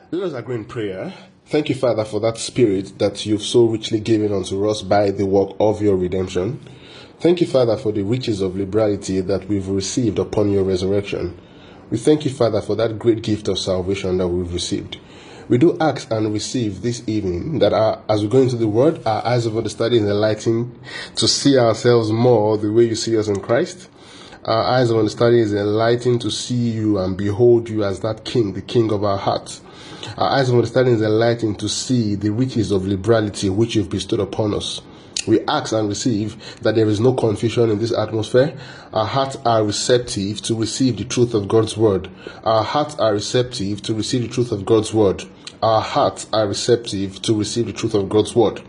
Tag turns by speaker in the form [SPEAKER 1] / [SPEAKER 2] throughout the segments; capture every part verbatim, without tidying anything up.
[SPEAKER 1] Let us agree in prayer. Thank you, Father, for that spirit that you've so richly given unto us by the work of your redemption. Thank you, Father, for the riches of liberality that we've received upon your resurrection. We thank you, Father, for that great gift of salvation that we've received. We do ask and receive this evening that our, as we go into the word, our eyes of understanding is enlightened to see ourselves more the way you see us in Christ. Our eyes of understanding is enlightened to see you and behold you as that King, the King of our hearts. Our eyes of understanding is enlightened to see the riches of liberality which you've bestowed upon us. We ask and receive that there is no confusion in this atmosphere. Our hearts are receptive to receive the truth of God's word. Our hearts are receptive to receive the truth of God's word. Our hearts are receptive to receive the truth of God's word.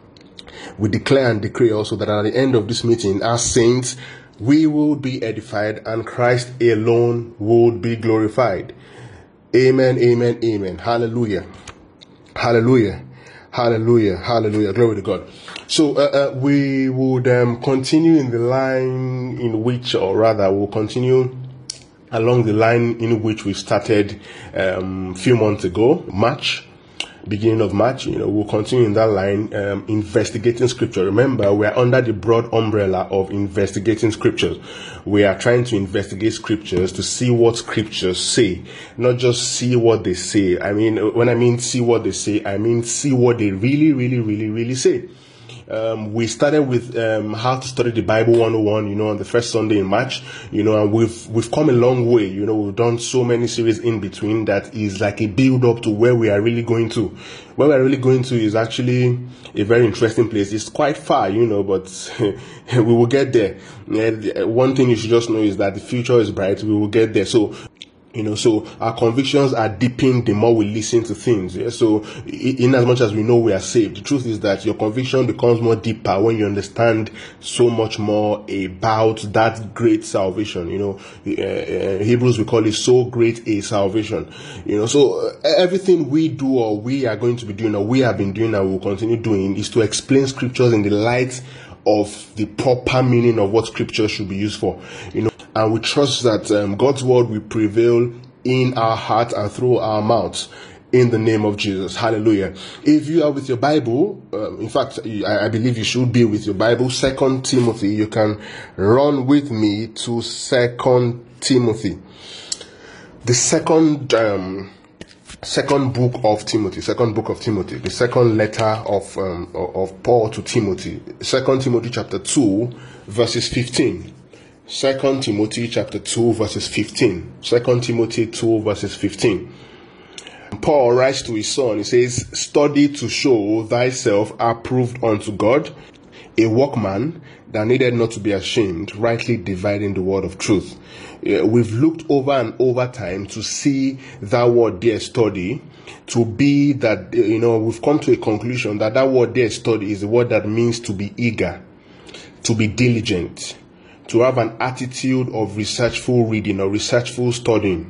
[SPEAKER 1] We declare and decree also that at the end of this meeting, as saints, we will be edified and Christ alone would be glorified. Amen, amen, amen. Hallelujah. Hallelujah. Hallelujah. Hallelujah. Glory to God. So uh, uh, we would um, continue in the line in which, or rather, we'll continue along the line in which we started um, a few months ago, March. Beginning of March, you know, we'll continue in that line, um, investigating scripture. Remember, we are under the broad umbrella of investigating scriptures. We are trying to investigate scriptures to see what scriptures say, not just see what they say. I mean, when I mean see what they say, I mean see what they really, really, really, really say. Um, we started with um, how to study the Bible one oh one, you know, on the first Sunday in March, you know, and we've we've come a long way. You know, we've done so many series in between that is like a build up to where we are really going to. Where we are really going to is actually a very interesting place. It's quite far, you know, but we will get there. Yeah, one thing you should just know is that the future is bright. We will get there. So, you know, so our convictions are deepening the more we listen to things. Yeah? So in as much as we know we are saved, the truth is that your conviction becomes more deeper when you understand so much more about that great salvation. You know, uh, uh, Hebrews, we call it so great a salvation. You know, so uh, everything we do or we are going to be doing or we have been doing and will continue doing is to explain scriptures in the light of the proper meaning of what scripture should be used for. You know, and we trust that um, God's word will prevail in our heart and through our mouths in the name of Jesus. Hallelujah. If you are with your Bible, uh, in fact, I, I believe you should be with your Bible. Second Timothy, you can run with me to Second Timothy. The second, um, second book of Timothy, second book of Timothy, the second letter of, um, of Paul to Timothy. Second Timothy chapter two, verses fifteen. Second Timothy chapter two verses fifteen. Second Timothy two verses fifteen. Paul writes to his son, he says, "Study to show thyself approved unto God, a workman that needed not to be ashamed, rightly dividing the word of truth." We've looked over and over time to see that word there, study, to be that, you know, we've come to a conclusion that that word there, study, is a word that means to be eager, to be diligent, to have an attitude of researchful reading or researchful studying.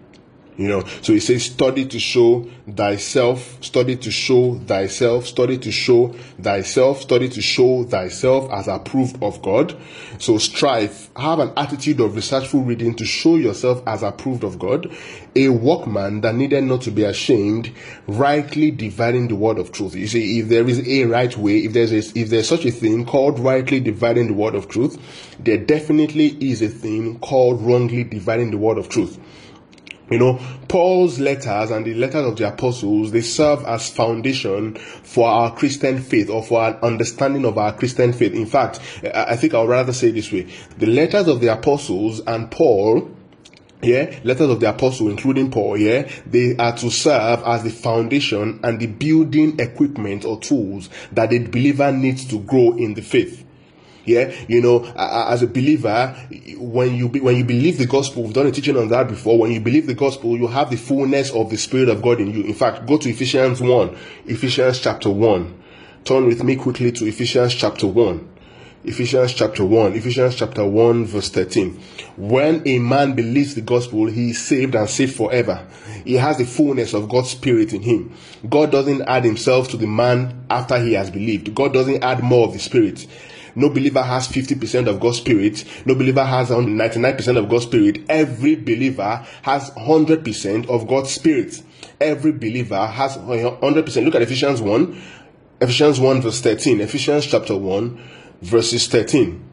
[SPEAKER 1] You know, so he says, study to show thyself, study to show thyself, study to show thyself, study to show thyself as approved of God. So strive, have an attitude of researchful reading to show yourself as approved of God, a workman that needed not to be ashamed, rightly dividing the word of truth. You see, if there is a right way, if there's a, if there's such a thing called rightly dividing the word of truth, there definitely is a thing called wrongly dividing the word of truth. You know, Paul's letters and the letters of the apostles, they serve as foundation for our Christian faith or for our understanding of our Christian faith. In fact, I think I would rather say it this way. The letters of the apostles and Paul, yeah, letters of the apostle, including Paul, yeah, they are to serve as the foundation and the building equipment or tools that the believer needs to grow in the faith. Yeah, you know, as a believer, when you be, when you believe the gospel, we've done a teaching on that before. When you believe the gospel, you have the fullness of the Spirit of God in you. In fact, go to Ephesians one, Ephesians chapter one. Turn with me quickly to Ephesians chapter one. Ephesians chapter one, Ephesians chapter one, verse thirteen. When a man believes the gospel, he is saved and saved forever. He has the fullness of God's Spirit in him. God doesn't add himself to the man after he has believed. God doesn't add more of the Spirit. No believer has fifty percent of God's Spirit. No believer has ninety-nine percent of God's Spirit. Every believer has one hundred percent of God's Spirit. every believer has one hundred percent. Look at Ephesians one. Ephesians one verse thirteen. Ephesians chapter one verses thirteen.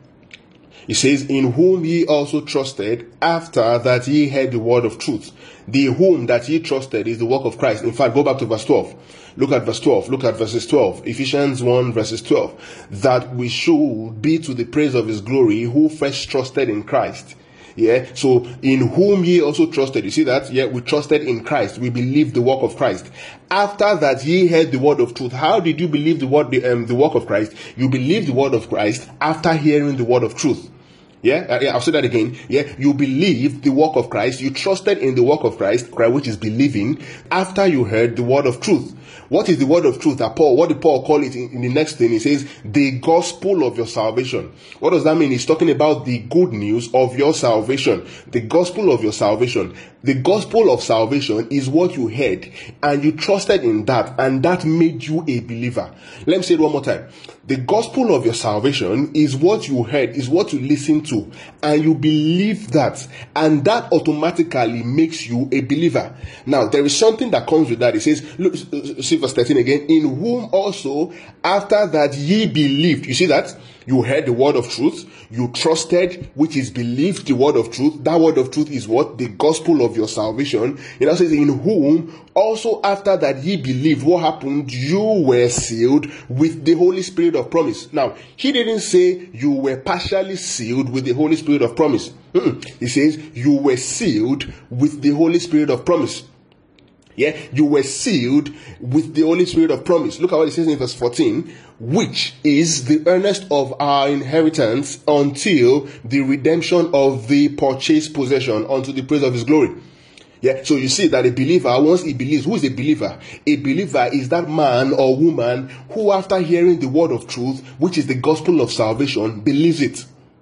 [SPEAKER 1] It says, in whom ye also trusted, after that ye heard the word of truth. The whom that ye trusted is the work of Christ. In fact, go back to verse twelve. Look at verse twelve. Look at verses twelve. Ephesians one verses twelve. That we should be to the praise of his glory, who first trusted in Christ. Yeah, so in whom ye also trusted. You see that? Yeah, we trusted in Christ. We believed the work of Christ. After that ye heard the word of truth. How did you believe the word, the, um, the work of Christ? You believed the word of Christ after hearing the word of truth. Yeah, uh, yeah, I'll say that again. Yeah, you believed the work of Christ. You trusted in the work of Christ, which is believing, after you heard the word of truth. What is the word of truth? That Paul, what did Paul call it in, in the next thing? He says, the gospel of your salvation. What does that mean? He's talking about the good news of your salvation. The gospel of your salvation. The gospel of salvation is what you heard, and you trusted in that, and that made you a believer. Let me say it one more time. The gospel of your salvation is what you heard, is what you listened to, and you believe that, and that automatically makes you a believer. Now, there is something that comes with that. It says, look, see verse thirteen again, in whom also, after that ye believed. You see that? You heard the word of truth, you trusted, which is believed the word of truth. That word of truth is what? The gospel of your salvation. It now says, in whom also after that ye believed, what happened? You were sealed with the Holy Spirit of promise. Now, he didn't say you were partially sealed with the Holy Spirit of promise. Mm-mm. He says you were sealed with the Holy Spirit of promise. Yeah, you were sealed with the Holy Spirit of promise. Look at what it says in verse fourteen, which is the earnest of our inheritance until the redemption of the purchased possession unto the praise of his glory. Yeah, so you see that a believer, once he believes, who is a believer? A believer is that man or woman who, after hearing the word of truth, which is the gospel of salvation, believes it.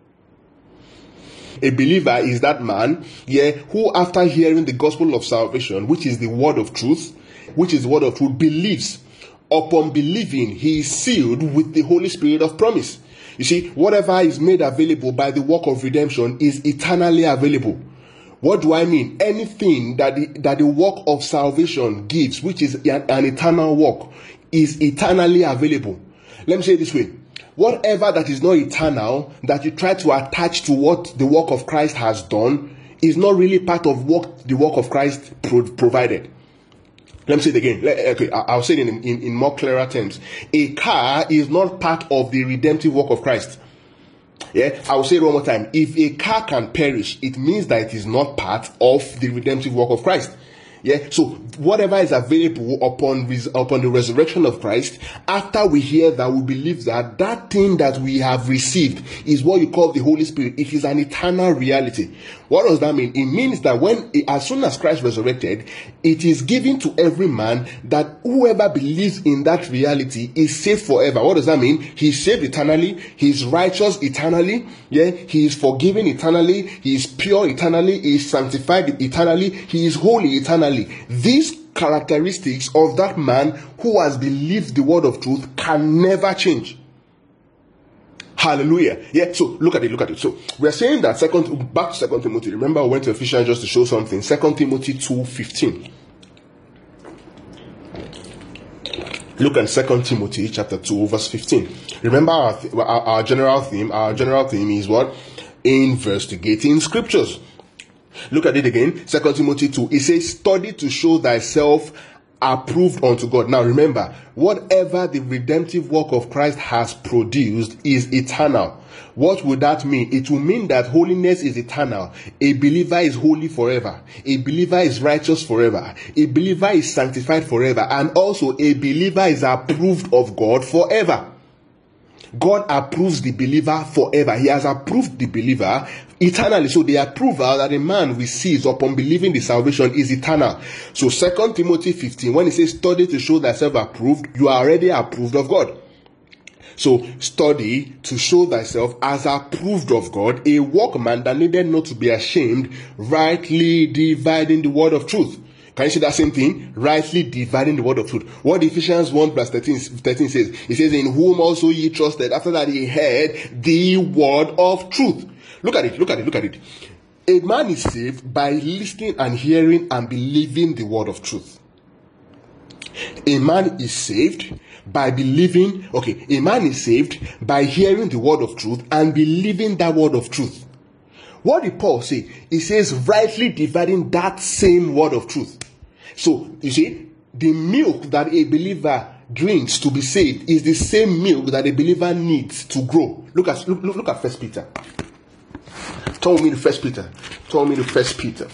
[SPEAKER 1] A believer is that man, yeah, who after hearing the gospel of salvation, which is the word of truth, which is the word of truth, believes. Upon believing, he is sealed with the Holy Spirit of promise. You see, whatever is made available by the work of redemption is eternally available. What do I mean? Anything that the, that the work of salvation gives, which is an, an eternal work, is eternally available. Let me say it this way. Whatever that is not eternal, that you try to attach to what the work of Christ has done, is not really part of what the work of Christ pro- provided. Let me say it again. Okay, I'll say it in, in, in more clearer terms. A car is not part of the redemptive work of Christ. Yeah, I'll say it one more time. If a car can perish, it means that it is not part of the redemptive work of Christ. Yeah, so whatever is available upon res- upon the resurrection of Christ, after we hear that, we believe that that thing that we have received is what you call the Holy Spirit. It is an eternal reality. What does that mean? It means that when, as soon as Christ resurrected, it is given to every man that whoever believes in that reality is saved forever. What does that mean? He's saved eternally. He's righteous eternally. Yeah, he is forgiven eternally. He is pure eternally. He is sanctified eternally. He is holy eternally. These characteristics of that man who has believed the word of truth can never change. Hallelujah. Yeah, so look at it, look at it. So we are saying that second, back to Second Timothy. Remember, I went to Ephesians just to show something. Second Timothy two fifteen. Look at Second Timothy chapter two verse fifteen. Remember our, th- our, our general theme. Our general theme is what? Investigating scriptures. Look at it again. Second Timothy two. It says, study to show thyself approved unto God. Now remember, whatever the redemptive work of Christ has produced is eternal. What would that mean? It will mean that holiness is eternal. A believer is holy forever. A believer is righteous forever. A believer is sanctified forever. And also a believer is approved of God forever. God approves the believer forever. He has approved the believer eternally. So the approval that a man receives upon believing the salvation is eternal. So Second Timothy fifteen, when it says study to show thyself approved, you are already approved of God. So study to show thyself as approved of God, a workman that needed not to be ashamed, rightly dividing the word of truth. Can you see that same thing? Rightly dividing the word of truth. What Ephesians one verse thirteen, thirteen says, it says, in whom also ye trusted, after that he heard the word of truth. Look at it, look at it, look at it. A man is saved by listening and hearing and believing the word of truth. A man is saved by believing, okay, a man is saved by hearing the word of truth and believing that word of truth. What did Paul say? He says, rightly dividing that same word of truth. So, you see, the milk that a believer drinks to be saved is the same milk that a believer needs to grow. Look at look, look at First Peter. Turn me to First Peter. Turn me to First Peter.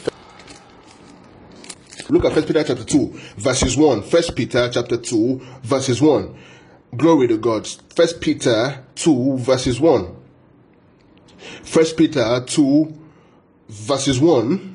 [SPEAKER 1] Look at First Peter chapter two, verses one. First Peter chapter two, verses one. Glory to God. First Peter two, verses one. First Peter two, verses one.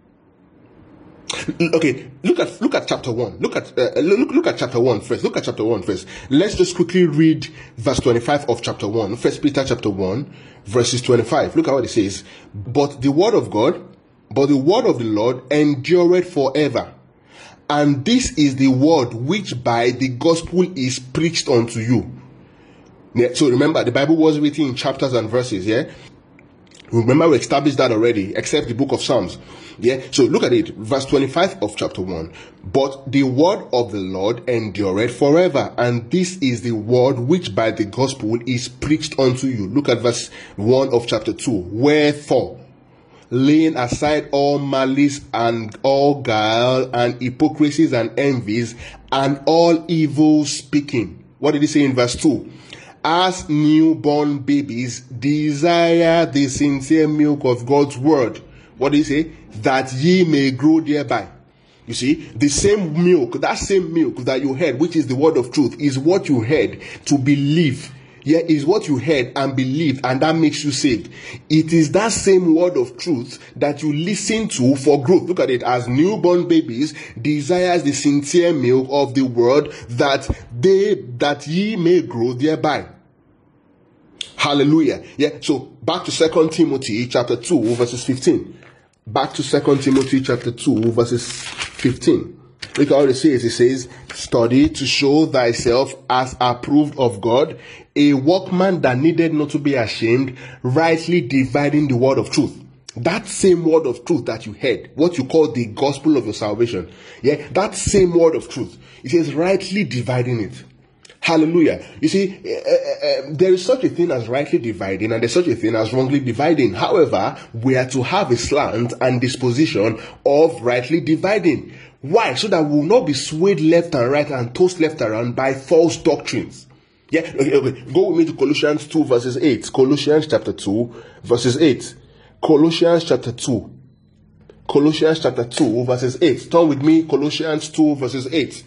[SPEAKER 1] Okay, look at look at chapter one. Look at uh, look look at chapter one first. Look at chapter one first. Let's just quickly read verse twenty-five of chapter one. First Peter chapter one, verses twenty-five. Look at what it says. But the word of God, but the word of the Lord endureth forever. And this is the word which by the gospel is preached unto you. Yeah, so remember, the Bible was written in chapters and verses, yeah? Remember, we established that already, except the book of Psalms. Yeah, so look at it, verse twenty-five of chapter one. But the word of the Lord endureth forever, and this is the word which by the gospel is preached unto you. Look at verse one of chapter two. Wherefore, laying aside all malice and all guile and hypocrisies and envies and all evil speaking. What did he say in verse two? As newborn babies, desire the sincere milk of God's word. What did he say? That ye may grow thereby. You see, the same milk, that same milk that you heard, which is the word of truth, is what you heard to believe. Yeah, is what you heard and believe, and that makes you saved. It is that same word of truth that you listen to for growth. Look at it. As newborn babies desires the sincere milk of the word, that they that ye may grow thereby. Hallelujah. Yeah. So back to Second Timothy chapter two, verses fifteen. Back to Second Timothy chapter two, verses fifteen. Look at what it says. It says, study to show thyself as approved of God, a workman that needed not to be ashamed, rightly dividing the word of truth. That same word of truth that you heard, what you call the gospel of your salvation. Yeah, that same word of truth. It says rightly dividing it. Hallelujah. You see, uh, uh, there is such a thing as rightly dividing, and there's such a thing as wrongly dividing. However, we are to have a slant and disposition of rightly dividing. Why? So that we will not be swayed left and right and tossed left around by false doctrines. Yeah, okay, okay. Go with me to Colossians two, verses eight. Colossians chapter two, verses eight. Colossians chapter two. Colossians chapter two, verses eight. Turn with me, Colossians two, verses eight.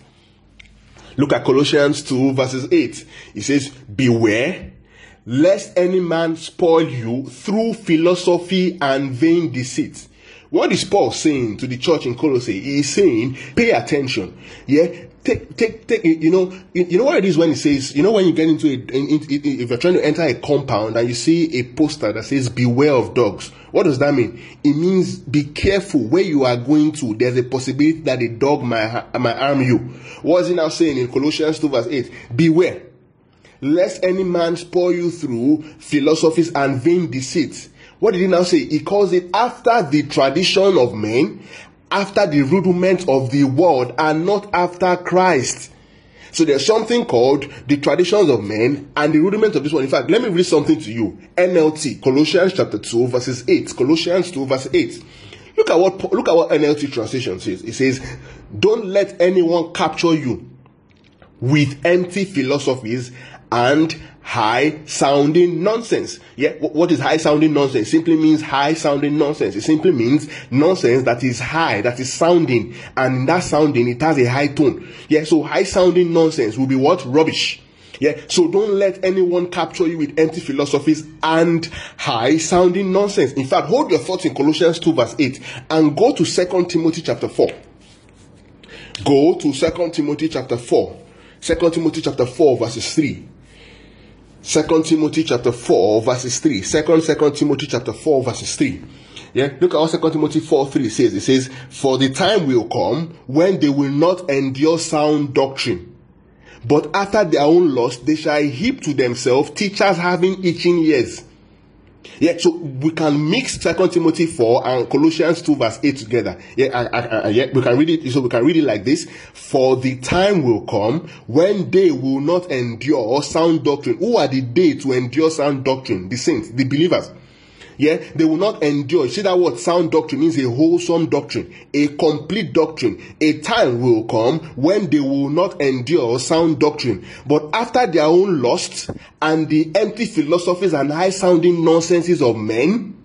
[SPEAKER 1] Look at Colossians two, verses eight. It says, beware, lest any man spoil you through philosophy and vain deceit. What is Paul saying to the church in Colossae? He is saying, pay attention. Yeah, take, take, take, you know, you know what it is when he says, you know, when you get into a, in, in, if you're trying to enter a compound and you see a poster that says, beware of dogs. What does that mean? It means be careful where you are going to. There's a possibility that a dog might, might harm you. What is he now saying in Colossians two, verse eight? Beware, lest any man spoil you through philosophies and vain deceits. What did he now say? He calls it after the tradition of men, after the rudiments of the world, and not after Christ. So there's something called the traditions of men and the rudiments of this one. In fact, let me read something to you. N L T, Colossians chapter two, verses eight. Colossians two, verse eight. Look at what look at what N L T translation says. It says, don't let anyone capture you with empty philosophies and high-sounding nonsense. Yeah, what is high-sounding nonsense? It simply means high-sounding nonsense. It simply means nonsense that is high, that is sounding, and in that sounding, it has a high tone. Yeah, so high-sounding nonsense will be what? Rubbish. Yeah, so don't let anyone capture you with empty philosophies and high-sounding nonsense. In fact, hold your thoughts in Colossians two, verse eight, and go to Second Timothy chapter four. Go to Second Timothy chapter four. Second Timothy chapter four, verses three. Second Timothy chapter four, verses three. Second, Second Timothy chapter four, verses three. Yeah, look at what Second Timothy four, three says. It says, for the time will come when they will not endure sound doctrine, but after their own lust they shall heap to themselves teachers having itching ears. Yeah, so we can mix Second Timothy four and Colossians two verse eight together. Yeah, and, and, and, yeah, we can read it. So we can read it like this: for the time will come when they will not endure sound doctrine. Who are the they to endure sound doctrine? The saints, the believers. Yeah, they will not endure. You see that word sound doctrine means a wholesome doctrine, a complete doctrine. A time will come when they will not endure sound doctrine, but after their own lusts and the empty philosophies and high sounding nonsenses of men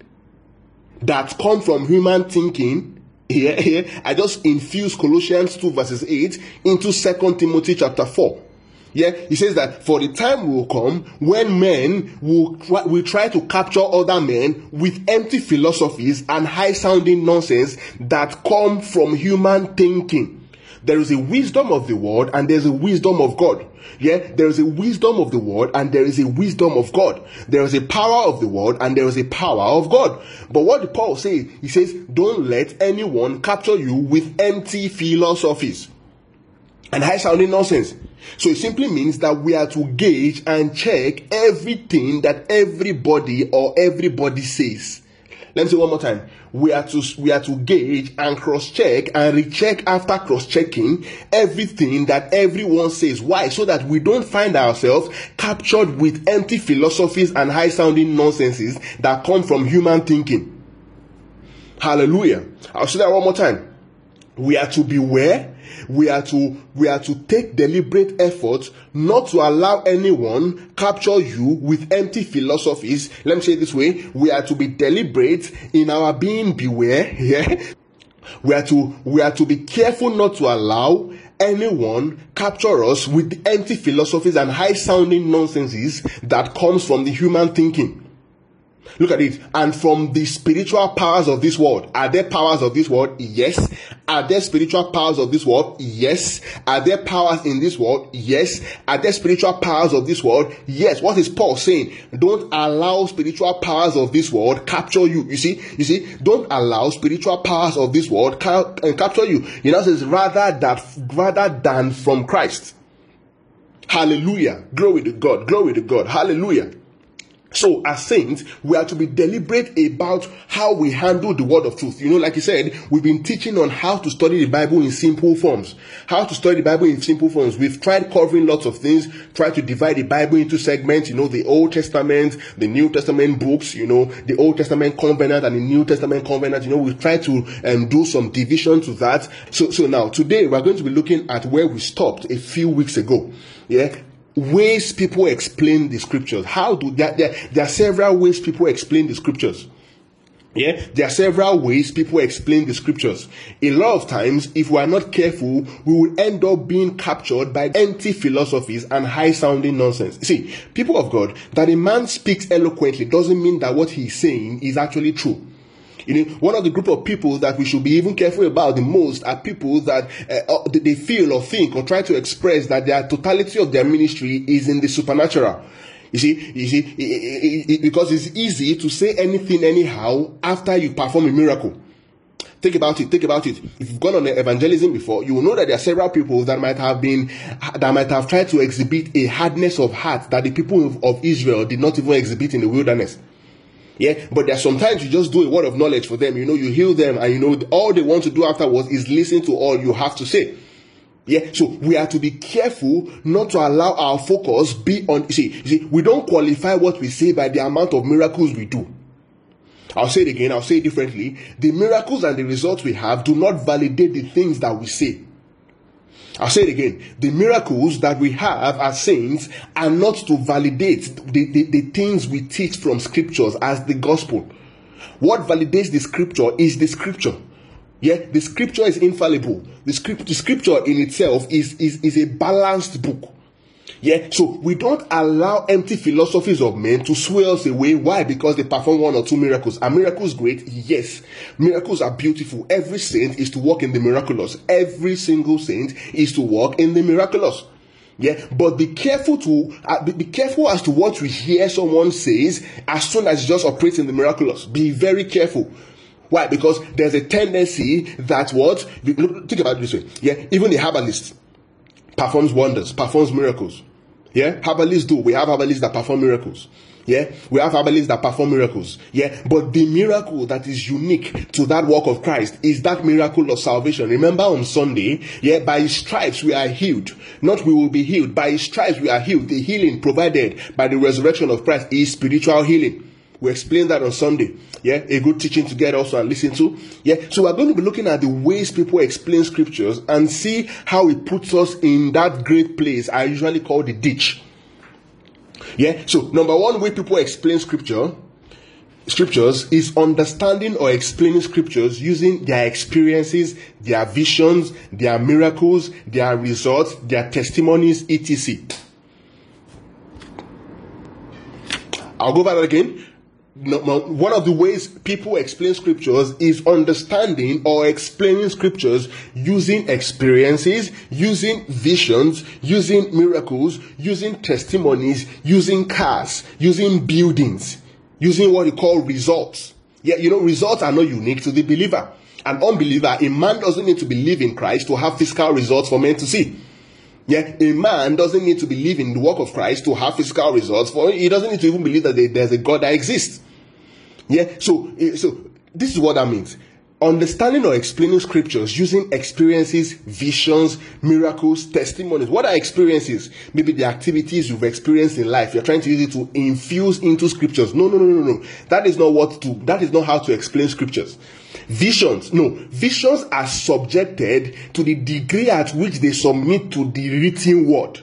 [SPEAKER 1] that come from human thinking. Here, here, I just infuse Colossians two verses eight into Second Timothy chapter four. Yeah, he says that for the time will come when men will try, will try to capture other men with empty philosophies and high-sounding nonsense that come from human thinking. There is a wisdom of the world and there is a wisdom of God. Yeah, there is a wisdom of the world and there is a wisdom of God. There is a power of the world and there is a power of God. But what did Paul say? He says, don't let anyone capture you with empty philosophies and high-sounding nonsense. So it simply means that we are to gauge and check everything that everybody or everybody says. Let me say one more time. We are to we are to gauge and cross-check and recheck after cross-checking everything that everyone says. Why? So that we don't find ourselves captured with empty philosophies and high-sounding nonsenses that come from human thinking. Hallelujah. I'll say that one more time. We are to beware. We are to we are to take deliberate effort not to allow anyone capture you with empty philosophies. Let me say it this way: we are to be deliberate in our being beware. Yeah, we are to we are to be careful not to allow anyone capture us with the empty philosophies and high-sounding nonsenses that comes from the human thinking. Look at it. And from the spiritual powers of this world. Are there powers of this world? Yes. Are there spiritual powers of this world? Yes. Are there powers in this world? Yes. Are there spiritual powers of this world? Yes. What is Paul saying? Don't allow spiritual powers of this world capture you. You see, you see, don't allow spiritual powers of this world ca- capture you. You know, it says rather that rather than from Christ. Hallelujah. Glory to God. Glory to God. Hallelujah. So, as saints, we are to be deliberate about how we handle the word of truth. You know, like I said, we've been teaching on how to study the Bible in simple forms. How to study the Bible in simple forms. We've tried covering lots of things, tried to divide the Bible into segments, you know, the Old Testament, the New Testament books, you know, the Old Testament covenant and the New Testament covenant. You know, we've tried to um, do some division to that. So, so now, today, we're going to be looking at where we stopped a few weeks ago. Yeah. Ways people explain the scriptures. How do there, there, there are several ways people explain the scriptures. Yeah, there are several ways people explain the scriptures. A lot of times, if we are not careful, we will end up being captured by empty philosophies and high-sounding nonsense. See, people of God, that a man speaks eloquently doesn't mean that what he's saying is actually true. You know, one of the group of people that we should be even careful about the most are people that uh, they feel or think or try to express that their totality of their ministry is in the supernatural. You see, you see, it, it, it, because it's easy to say anything anyhow after you perform a miracle. Think about it. Think about it. If you've gone on evangelism before, you will know that there are several people that might have been, that might have tried to exhibit a hardness of heart that the people of, of Israel did not even exhibit in the wilderness. Yeah, but there's sometimes you just do a word of knowledge for them. You know, you heal them, and you know all they want to do afterwards is listen to all you have to say. Yeah, so we are to be careful not to allow our focus be on. You see, you see, we don't qualify what we say by the amount of miracles we do. I'll say it again. I'll say it differently. The miracles and the results we have do not validate the things that we say. I'll say it again. The miracles that we have as saints are not to validate the, the, the things we teach from scriptures as the gospel. What validates the scripture is the scripture. Yeah, the scripture is infallible. The script, the scripture in itself is, is, is a balanced book. Yeah, so we don't allow empty philosophies of men to sway us away. Why? Because they perform one or two miracles. Are miracles great? Yes. Miracles are beautiful. Every saint is to walk in the miraculous. Every single saint is to walk in the miraculous. Yeah, but be careful to uh, be, be careful as to what you hear someone says as soon as it just operates in the miraculous. Be very careful. Why? Because there's a tendency that what? Think about it this way. Yeah, even the herbalist performs wonders, performs miracles. Yeah, herbalists do. We have herbalists that perform miracles. Yeah, we have herbalists that perform miracles. Yeah, but the miracle that is unique to that work of Christ is that miracle of salvation. Remember on Sunday, yeah, by his stripes we are healed. Not we will be healed. By his stripes we are healed. The healing provided by the resurrection of Christ is spiritual healing. We explained that on Sunday. Yeah, a good teaching to get also and listen to. Yeah, so we're going to be looking at the ways people explain scriptures and see how it puts us in that great place I usually call the ditch. Yeah, so number one way people explain scripture, scriptures is understanding or explaining scriptures using their experiences, their visions, their miracles, their results, their testimonies, et cetera. I'll go over that again. One of the ways people explain scriptures is understanding or explaining scriptures using experiences, using visions, using miracles, using testimonies, using cars, using buildings, using what you call results. Yeah, you know, results are not unique to the believer. An unbeliever, a man doesn't need to believe in Christ to have physical results for men to see. Yeah, a man doesn't need to believe in the work of Christ to have physical results. For he doesn't need to even believe that there's a God that exists. Yeah, so so this is what that means. Understanding or explaining scriptures using experiences, visions, miracles, testimonies. What are experiences? Maybe the activities you've experienced in life. You're trying to use it to infuse into scriptures. No, no, no, no, no. That is not what to. That is not how to explain scriptures. Visions, no. Visions are subjected to the degree at which they submit to the written word.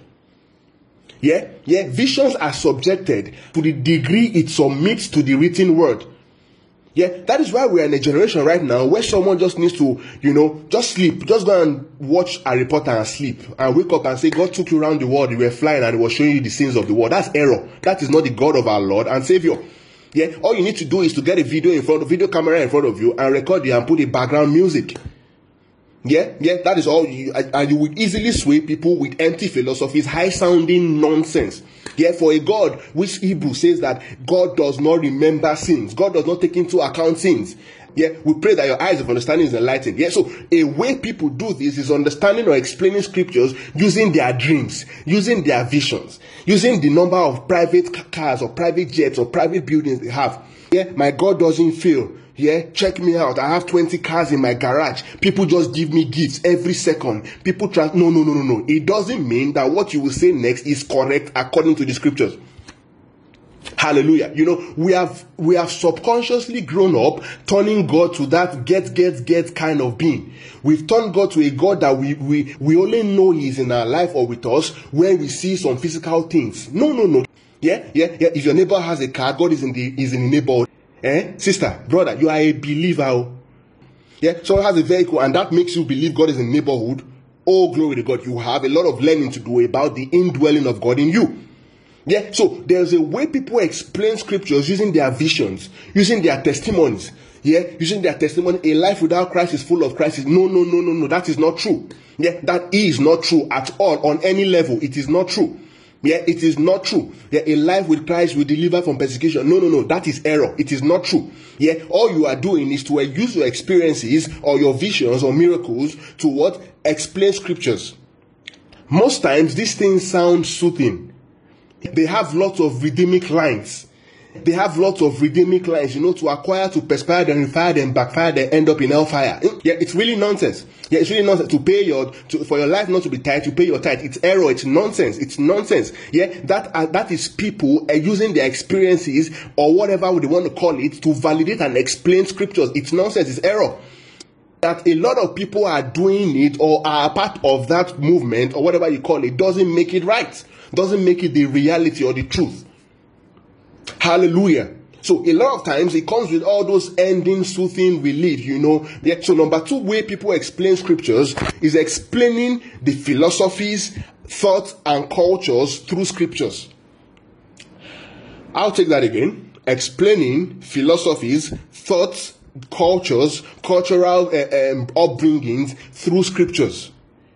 [SPEAKER 1] Yeah, yeah. Visions are subjected to the degree it submits to the written word. Yeah, that is why we are in a generation right now where someone just needs to, you know, just sleep. Just go and watch a reporter and sleep. And wake up and say, God took you around the world, you were flying and he was showing you the sins of the world. That's error. That is not the God of our Lord and Savior. Yeah, all you need to do is to get a video in front of, video camera in front of you and record you and put a background music. Yeah, yeah, that is all. You, and you would easily sway people with empty philosophies, high-sounding nonsense. Yeah, for a God, which Hebrew says that God does not remember sins. God does not take into account sins. Yeah, we pray that your eyes of understanding is enlightened. Yeah, so a way people do this is understanding or explaining scriptures using their dreams, using their visions, using the number of private cars or private jets or private buildings they have. Yeah, my God doesn't fail. Yeah, check me out. I have twenty cars in my garage. People just give me gifts every second. People trust. No, no, no, no, no. It doesn't mean that what you will say next is correct according to the scriptures. Hallelujah. You know, we have we have subconsciously grown up turning God to that get, get, get kind of being. We've turned God to a God that we, we, we only know He is in our life or with us when we see some physical things. No, no, no. Yeah, yeah, yeah. If your neighbor has a car, God is in the is in the neighborhood. Eh? Sister, brother, you are a believer. Yeah, someone has a vehicle and that makes you believe God is in the neighborhood. Oh, glory to God. You have a lot of learning to do about the indwelling of God in you. Yeah, so there's a way people explain scriptures using their visions, using their testimonies. Yeah, using their testimony. A life without Christ is full of crisis. No, no, no, no, no. That is not true. Yeah, that is not true at all on any level. It is not true. Yeah, it is not true. Yeah, a life with Christ will deliver from persecution. No, no, no. That is error. It is not true. Yeah, all you are doing is to use your experiences or your visions or miracles to what? Explain scriptures. Most times, these things sound soothing. They have lots of redeemic lines. They have lots of redeemic lines, you know, to acquire, to perspire, then refire, then backfire, then end up in hellfire. Yeah, it's really nonsense. Yeah, it's really nonsense to pay your, to, for your life not to be tight, to pay your tithe. It's error. It's nonsense. It's nonsense. Yeah, that uh, that is people uh, using their experiences or whatever they want to call it to validate and explain scriptures. It's nonsense. It's error. That a lot of people are doing it or are part of that movement or whatever you call it doesn't make it right. Doesn't make it the reality or the truth. Hallelujah. So a lot of times it comes with all those ending, soothing relief, you know. Yeah. So number two way people explain scriptures is explaining the philosophies, thoughts, and cultures through scriptures. I'll take that again. Explaining philosophies, thoughts, cultures, cultural uh, um, upbringings through scriptures.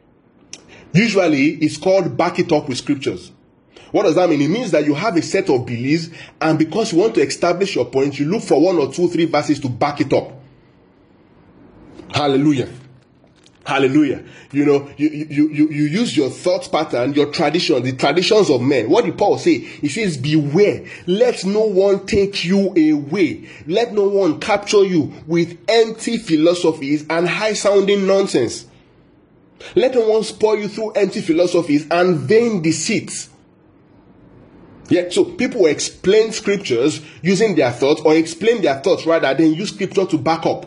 [SPEAKER 1] Usually it's called back it up with scriptures. What does that mean? It means that you have a set of beliefs, and because you want to establish your point, you look for one or two, three verses to back it up. Hallelujah. Hallelujah. You know, you, you, you, you use your thought pattern, your tradition, the traditions of men. What did Paul say? He says, beware, let no one take you away. Let no one capture you with empty philosophies and high-sounding nonsense. Let no one spoil you through empty philosophies and vain deceits. Yeah, so people explain scriptures using their thoughts, or explain their thoughts rather than use scripture to back up.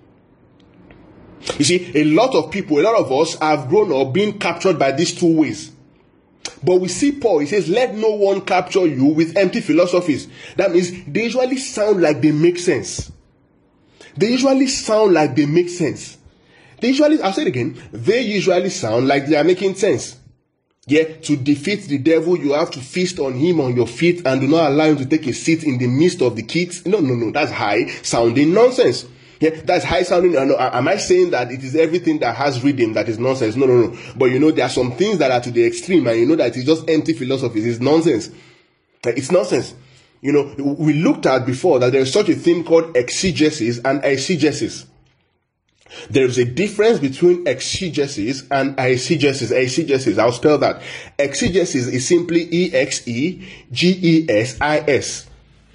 [SPEAKER 1] You see, a lot of people, a lot of us have grown up being captured by these two ways. But we see Paul, he says, let no one capture you with empty philosophies. That means they usually sound like they make sense. They usually sound like they make sense. They usually, I'll say it again, they usually sound like they are making sense. Yeah, to defeat the devil, you have to feast on him on your feet and do not allow him to take a seat in the midst of the kids. No, no, no, that's high sounding nonsense. Yeah, that's high sounding. Am I saying that it is everything that has rhythm that is nonsense? No, no, no. But you know, there are some things that are to the extreme, and you know that it's just empty philosophy. It's nonsense. It's nonsense. You know, we looked at before that there is such a thing called exegesis and eisegesis. There is a difference between exegesis and eisegesis. Eisegesis, I'll spell that. Exegesis is simply E X E G E S I S.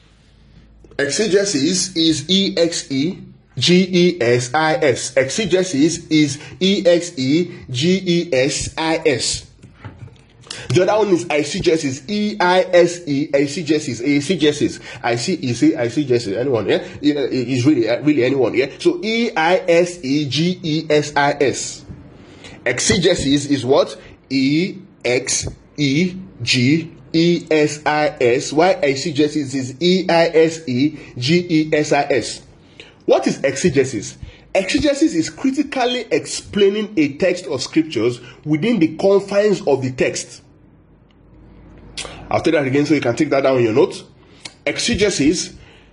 [SPEAKER 1] Exegesis is E X E G E S I S. Exegesis is E X E G E S I S. The other one is eisegesis, E I S E, eisegesis, eisegesis. I see, you see, eisegesis, anyone, yeah? It's really, really anyone, yeah? So E I S E G E S I S. Exegesis is what? E X E G E S I S. Why eisegesis is E I S E G E S I S. What is exegesis? Exegesis is critically explaining a text of scriptures within the confines of the text. I'll say that again so you can take that down in your notes. Exegesis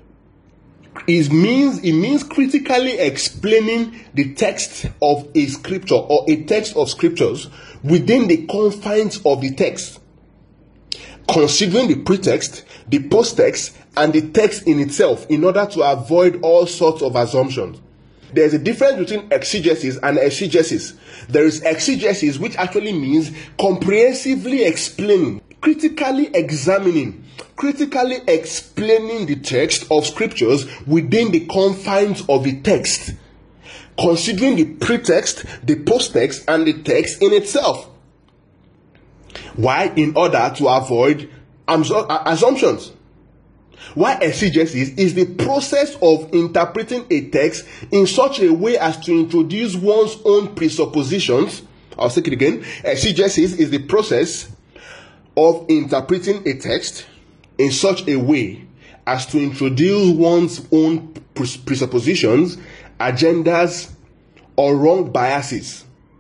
[SPEAKER 1] is means it means critically explaining the text of a scripture or a text of scriptures within the confines of the text, considering the pretext, the posttext, and the text in itself in order to avoid all sorts of assumptions. There's a difference between exegesis and eisegesis. There is exegesis, which actually means comprehensively explaining, critically examining, critically explaining the text of scriptures within the confines of the text, considering the pretext, the posttext, and the text in itself. Why? In order to avoid assumptions. Why exegesis is the process of interpreting a text in such a way as to introduce one's own presuppositions. I'll say it again. Exegesis is the process of interpreting a text in such a way as to introduce one's own presuppositions, agendas, or wrong biases.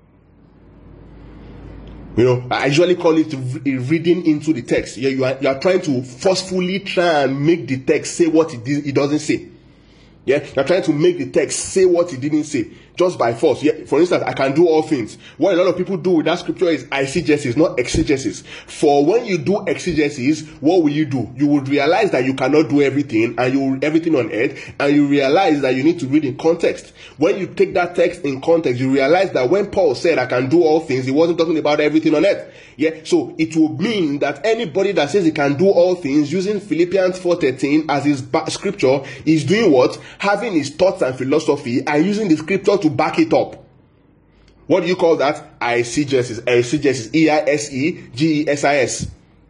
[SPEAKER 1] You know, I usually call it reading into the text. Yeah, you are, you are trying to forcefully try and make the text say what it, it doesn't say. Yeah, you are trying to make the text say what it didn't say, just by force. Yeah, for instance, I can do all things. What a lot of people do with that scripture is eisegesis, not exegesis. For when you do exegesis, what will you do? You will realize that you cannot do everything, and you will everything on earth, and you realize that you need to read in context. When you take that text in context, you realize that when Paul said, I can do all things, he wasn't talking about everything on earth. Yeah, so it will mean that anybody that says he can do all things using Philippians four thirteen as his scripture is doing what? Having his thoughts and philosophy and using the scripture to back it up. What do you call that? Eisegesis. Eisegesis. E I S E G E S I S.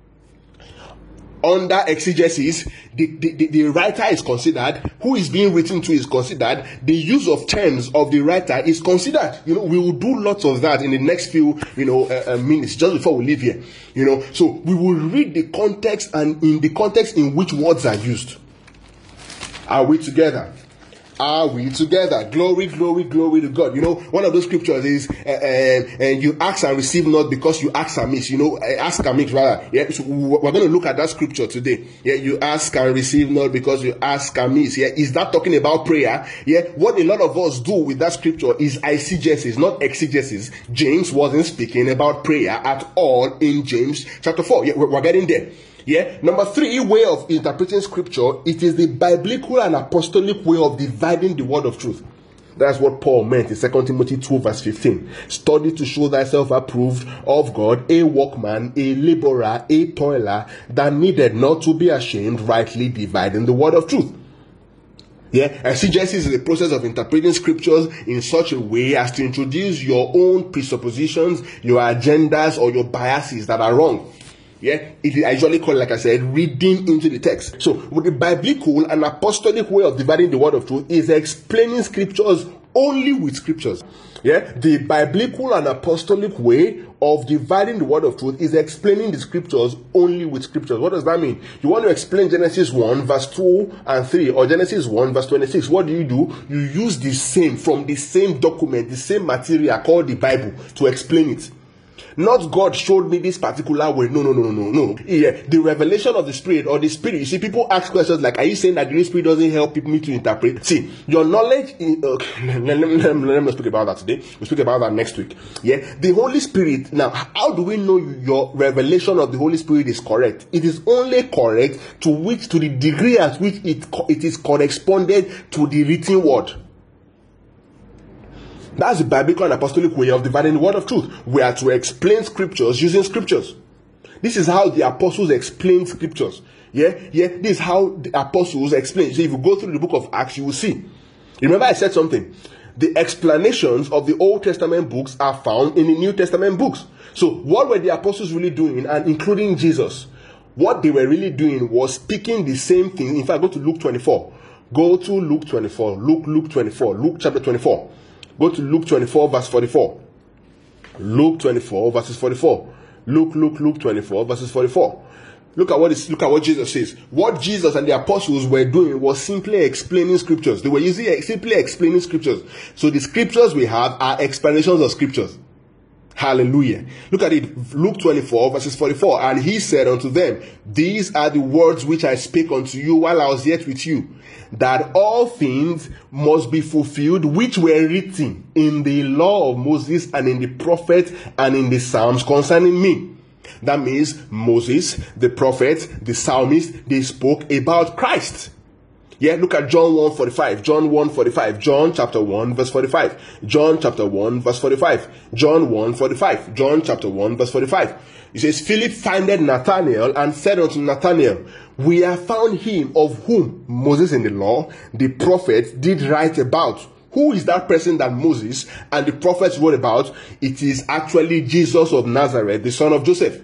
[SPEAKER 1] Under exegesis, the, the, the writer is considered, who is being written to is considered, the use of terms of the writer is considered. You know, we will do lots of that in the next few, you know, uh, uh, minutes, just before we leave here. You know, so we will read the context and in the context in which words are used. Are we together? Are we together? Glory, glory, glory to God. You know, one of those scriptures is, uh, uh, and you ask and receive not because you ask amiss. You know, ask amiss rather. Yeah, so we're going to look at that scripture today. Yeah, you ask and receive not because you ask amiss. Yeah, is that talking about prayer? Yeah, what a lot of us do with that scripture is eisegesis, not exegesis. James wasn't speaking about prayer at all in James chapter four. Yeah, we're getting there. Yeah. Number three way of interpreting scripture, it is the biblical and apostolic way of dividing the word of truth. That's what Paul meant in Second Timothy two verse fifteen. Study to show thyself approved of God, a workman, a laborer, a toiler, that needed not to be ashamed, rightly dividing the word of truth. Yeah, exegesis is the process of interpreting scriptures in such a way as to introduce your own presuppositions, your agendas, or your biases that are wrong. Yeah, it is usually called, like I said, reading into the text. So, with the biblical and apostolic way of dividing the word of truth is explaining scriptures only with scriptures. Yeah, the biblical and apostolic way of dividing the word of truth is explaining the scriptures only with scriptures. What does that mean? You want to explain Genesis one verse two and three or Genesis one verse twenty-six. What do you do? You use the same, from the same document, the same material called the Bible to explain it. Not God showed me this particular way. No, no, no, no, no. Yeah, the revelation of the Spirit or the Spirit. You see, people ask questions like, are you saying that the Holy Spirit doesn't help me to interpret? See, your knowledge, in, uh, let, let, let, let me speak about that today. We'll speak about that next week. Yeah, the Holy Spirit. Now, how do we know your revelation of the Holy Spirit is correct? It is only correct to which, to the degree at which it, it is corresponded to the written word. That's the biblical and apostolic way of dividing the word of truth. We are to explain scriptures using scriptures. This is how the apostles explain scriptures. Yeah, yeah. This is how the apostles explain. So if you go through the book of Acts, you will see. Remember, I said something. The explanations of the Old Testament books are found in the New Testament books. So what were the apostles really doing, and including Jesus? What they were really doing was speaking the same thing. In fact, go to Luke twenty-four. Go to Luke twenty-four. Luke, Luke twenty-four. Luke chapter twenty-four. Go to Luke twenty-four verse forty-four. Luke twenty-four verses forty-four. Luke, Luke, Luke twenty-four verses forty-four. Look at what is, look at what Jesus says. What Jesus and the apostles were doing was simply explaining scriptures. They were using simply explaining scriptures. So the scriptures we have are explanations of scriptures. Hallelujah. Look at it. Luke twenty-four verses forty-four. And he said unto them, these are the words which I spake unto you while I was yet with you, that all things must be fulfilled which were written in the law of Moses and in the prophets and in the Psalms concerning me. That means Moses, the prophet, the psalmist, they spoke about Christ. Yeah, look at John one forty-five. John one forty-five. John chapter one verse forty-five. John chapter one verse forty-five. John one forty-five. John chapter one verse forty-five. It says, Philip findeth Nathanael and said unto Nathanael, we have found him of whom Moses in the law, the prophets, did write about. Who is that person that Moses and the prophets wrote about? It is actually Jesus of Nazareth, the son of Joseph.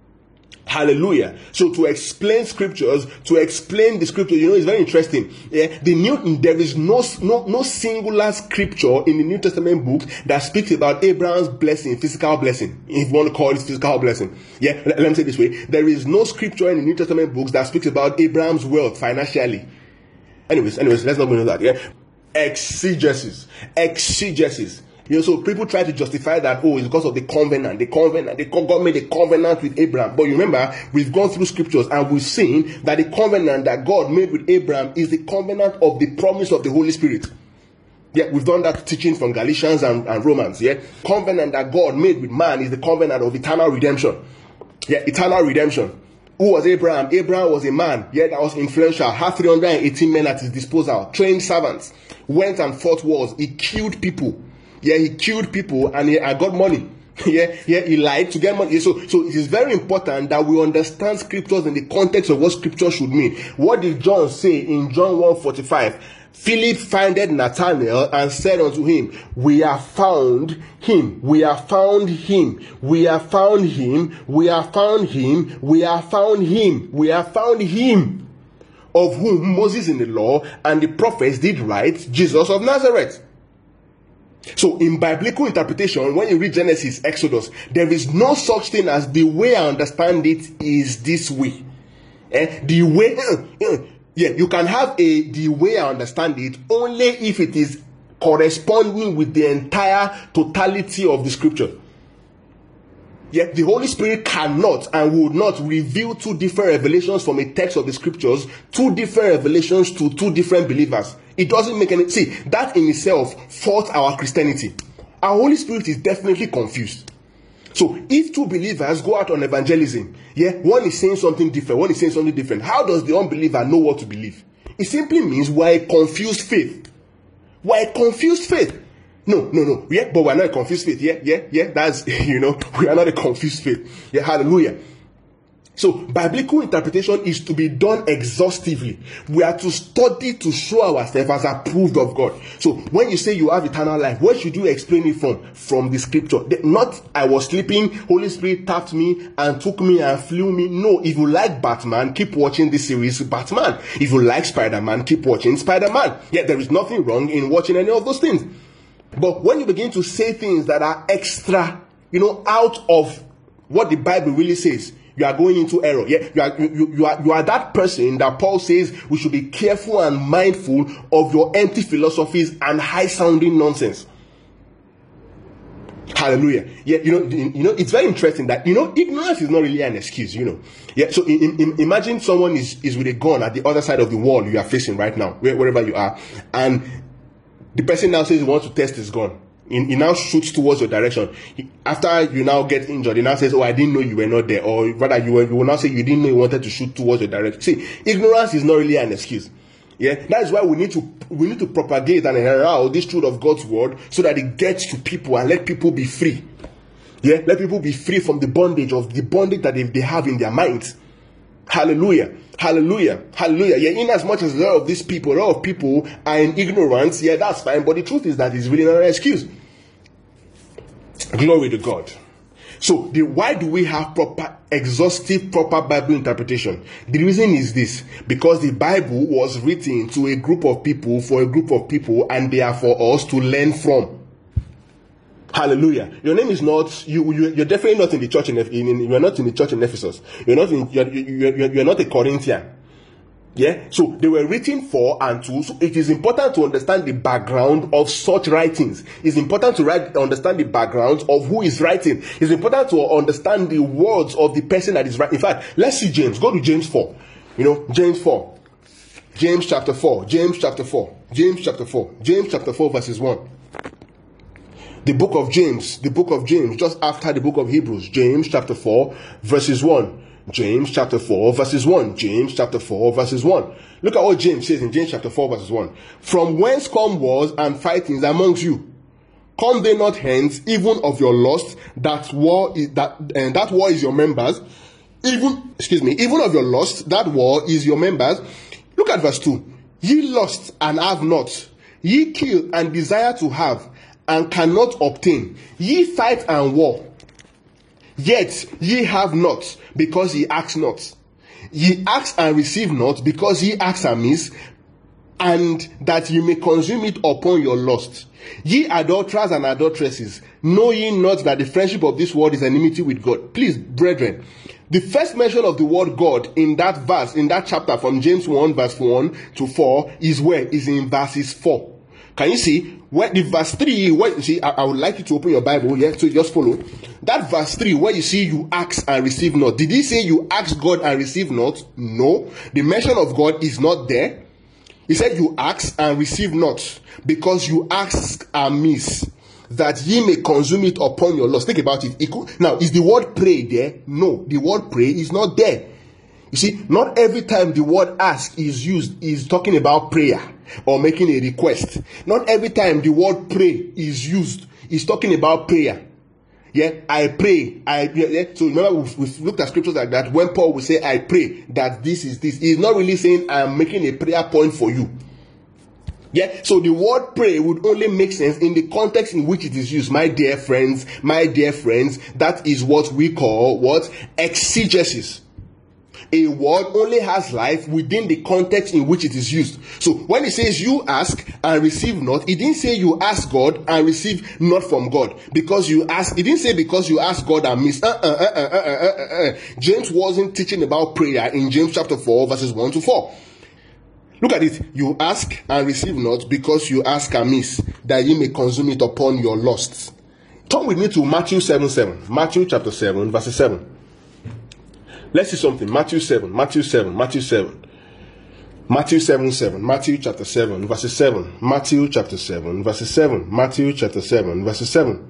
[SPEAKER 1] Hallelujah. So to explain scriptures, to explain the scripture, you know, it's very interesting. Yeah, the new, there is no, no, no singular scripture in the New Testament book that speaks about Abraham's blessing, physical blessing, if you want to call it physical blessing. Yeah, let, let me say it this way. There is no scripture in the New Testament books that speaks about Abraham's wealth financially. Anyways, anyways, let's not go into that. Yeah, exegesis, exegesis. You know, so people try to justify that, oh, it's because of the covenant, the covenant, the God made a covenant with Abraham. But you remember, we've gone through scriptures and we've seen that the covenant that God made with Abraham is the covenant of the promise of the Holy Spirit. Yeah, we've done that teaching from Galatians and, and Romans. Yeah, covenant that God made with man is the covenant of eternal redemption. Yeah, eternal redemption. Who was Abraham? Abraham was a man, yeah, that was influential, had three hundred eighteen men at his disposal, trained servants, went and fought wars, he killed people. Yeah, he killed people and he I got money. Yeah, yeah, he lied to get money. So, so it is very important that we understand scriptures in the context of what scripture should mean. What did John say in John one forty-five? Philip findeth Nathanael and said unto him, we have found him, we have found him, we have found him, we have found him, we have found him, we have found him, of whom Moses in the law and the prophets did write, Jesus of Nazareth. So in biblical interpretation, when you read Genesis, Exodus, there is no such thing as the way I understand it is this way. Eh? The way, uh, uh, yeah, you can have a the way I understand it only if it is corresponding with the entire totality of the scripture. Yet the Holy Spirit cannot and would not reveal two different revelations from a text of the scriptures, two different revelations to two different believers. It doesn't make any see that in itself faults our Christianity. Our Holy Spirit is definitely confused. So if two believers go out on evangelism, yeah, one is saying something different, one is saying something different. How does the unbeliever know what to believe? It simply means we're a confused faith. We're a confused faith. No, no, no. Yeah, but we're not a confused faith. Yeah, yeah, yeah. That's, you know, we are not a confused faith. Yeah, hallelujah. So, biblical interpretation is to be done exhaustively. We are to study to show ourselves as approved of God. So, when you say you have eternal life, where should you explain it from? From the scripture. Not, I was sleeping, Holy Spirit tapped me and took me and flew me. No, if you like Batman, keep watching this series, Batman. If you like Spider-Man, keep watching Spider-Man. Yeah, there is nothing wrong in watching any of those things. But when you begin to say things that are extra, you know, out of what the Bible really says, you are going into error. Yeah, you are you, you are you are that person that Paul says we should be careful and mindful of your empty philosophies and high-sounding nonsense. Hallelujah. Yeah, you know, you know, it's very interesting that, you know, ignorance is not really an excuse. You know, yeah. So in, in, imagine someone is is with a gun at the other side of the wall you are facing right now, wherever you are, and the person now says he wants to test his gun. He, he now shoots towards your direction. He, after you now get injured, he now says, "Oh, I didn't know you were not there," or rather, you were, you will now say you didn't know you wanted to shoot towards your direction. See, ignorance is not really an excuse. Yeah, that is why we need to we need to propagate and herald this truth of God's word so that it gets to people and let people be free. Yeah, let people be free from the bondage of the bondage that they, they have in their minds. Hallelujah. Hallelujah. Hallelujah. Yeah, in as much as a lot of these people, a lot of people are in ignorance, yeah, that's fine. But the truth is that it's really not an excuse. Glory to God. So, the, why do we have proper, exhaustive, proper Bible interpretation? The reason is this. Because the Bible was written to a group of people, for a group of people, and they are for us to learn from. Hallelujah. Your name is not, you, you, you're definitely not in the church in, in, you're not in the church in Ephesus. You're not in, you're, you're, you're not a Corinthian. Yeah. So they were written for and to, so it is important to understand the background of such writings. It's important to write, understand the background of who is writing. It's important to understand the words of the person that is writing. In fact, let's see James. Go to James four. You know, James four. James chapter four. James chapter four. James chapter four. James chapter four verses one. The book of James, the book of James, just after the book of Hebrews, James chapter four, verses one. James chapter four, verses one. James chapter four, verses one. Look at what James says in James chapter four, verses one. From whence come wars and fightings amongst you? Come they not hence, even of your lust, that war is that and that war is your members. Even excuse me, even of your lust, that war is your members. Look at verse two. Ye lust and have not, ye kill and desire to have, and cannot obtain. Ye fight and war, yet ye have not, because ye ask not. Ye ask and receive not, because ye ask amiss, and that ye may consume it upon your lust. Ye adulterers and adulteresses, know ye not that the friendship of this world is enmity with God? Please, brethren, the first mention of the word God in that verse, in that chapter from James one, verse one to four, is where? Is in verses four. Can you see? Where the verse three, where you see, I, I would like you to open your Bible, yeah, so just follow. That verse three, where you see you ask and receive not. Did he say you ask God and receive not? No. The mention of God is not there. He said you ask and receive not, because you ask amiss, that ye may consume it upon your lust. Think about it. it could, now, is the word pray there? No. The word pray is not there. You see, not every time the word ask is used is talking about prayer or making a request. Not every time the word pray is used is talking about prayer. Yeah, I pray. I yeah. So remember, we've, we've looked at scriptures like that. When Paul will say, I pray that this is this, he's not really saying I'm making a prayer point for you. Yeah, so the word pray would only make sense in the context in which it is used. My dear friends, my dear friends, that is what we call what? Exegesis. A word only has life within the context in which it is used. So when it says you ask and receive not, it didn't say you ask God and receive not from God. Because you ask, it didn't say because you ask God and miss. Uh, uh, uh, uh, uh, uh, uh. James wasn't teaching about prayer in James chapter four, verses one to four. Look at it. You ask and receive not, because you ask amiss, that ye may consume it upon your lusts. Turn with me to Matthew seven seven. Matthew chapter seven, verses seven. Let's see something. Matthew seven, Matthew seven, Matthew seven. Matthew seven, seven. Matthew chapter seven, verses seven. Matthew chapter seven, verses seven. Matthew chapter seven, verses seven.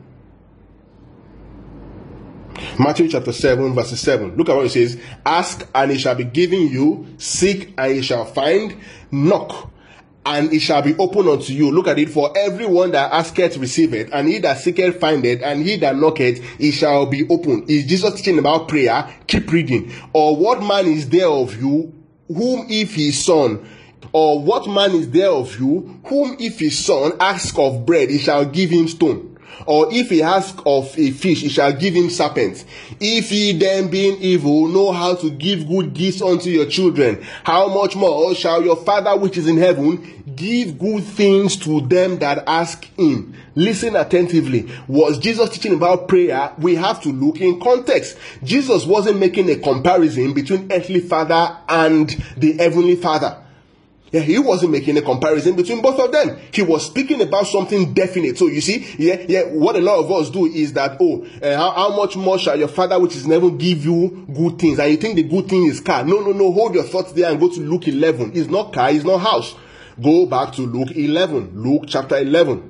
[SPEAKER 1] Matthew chapter seven, verses seven. Look at what it says. Ask and it shall be given you. Seek and you shall find. Knock and it shall be opened unto you. Look at it. For everyone that asketh receiveth, and he that seeketh findeth, and he that knocketh it shall be opened. Is Jesus teaching about prayer? Keep reading. Or what man is there of you whom if his son, or what man is there of you whom if his son ask of bread, he shall give him stone? Or if he ask of a fish, he shall give him serpents. If ye then, being evil, know how to give good gifts unto your children, how much more shall your Father which is in heaven give good things to them that ask him? Listen attentively. Was Jesus teaching about prayer? We have to look in context. Jesus wasn't making a comparison between earthly father and the heavenly Father. Yeah, he wasn't making a comparison between both of them. He was speaking about something definite. So you see, yeah, yeah, what a lot of us do is that, oh, uh, how, how much more shall your Father which is in heaven give you good things? And you think the good thing is car. No, no, no, hold your thoughts there and go to Luke eleven. It's not car, it's not house. Go back to Luke eleven. Luke chapter eleven.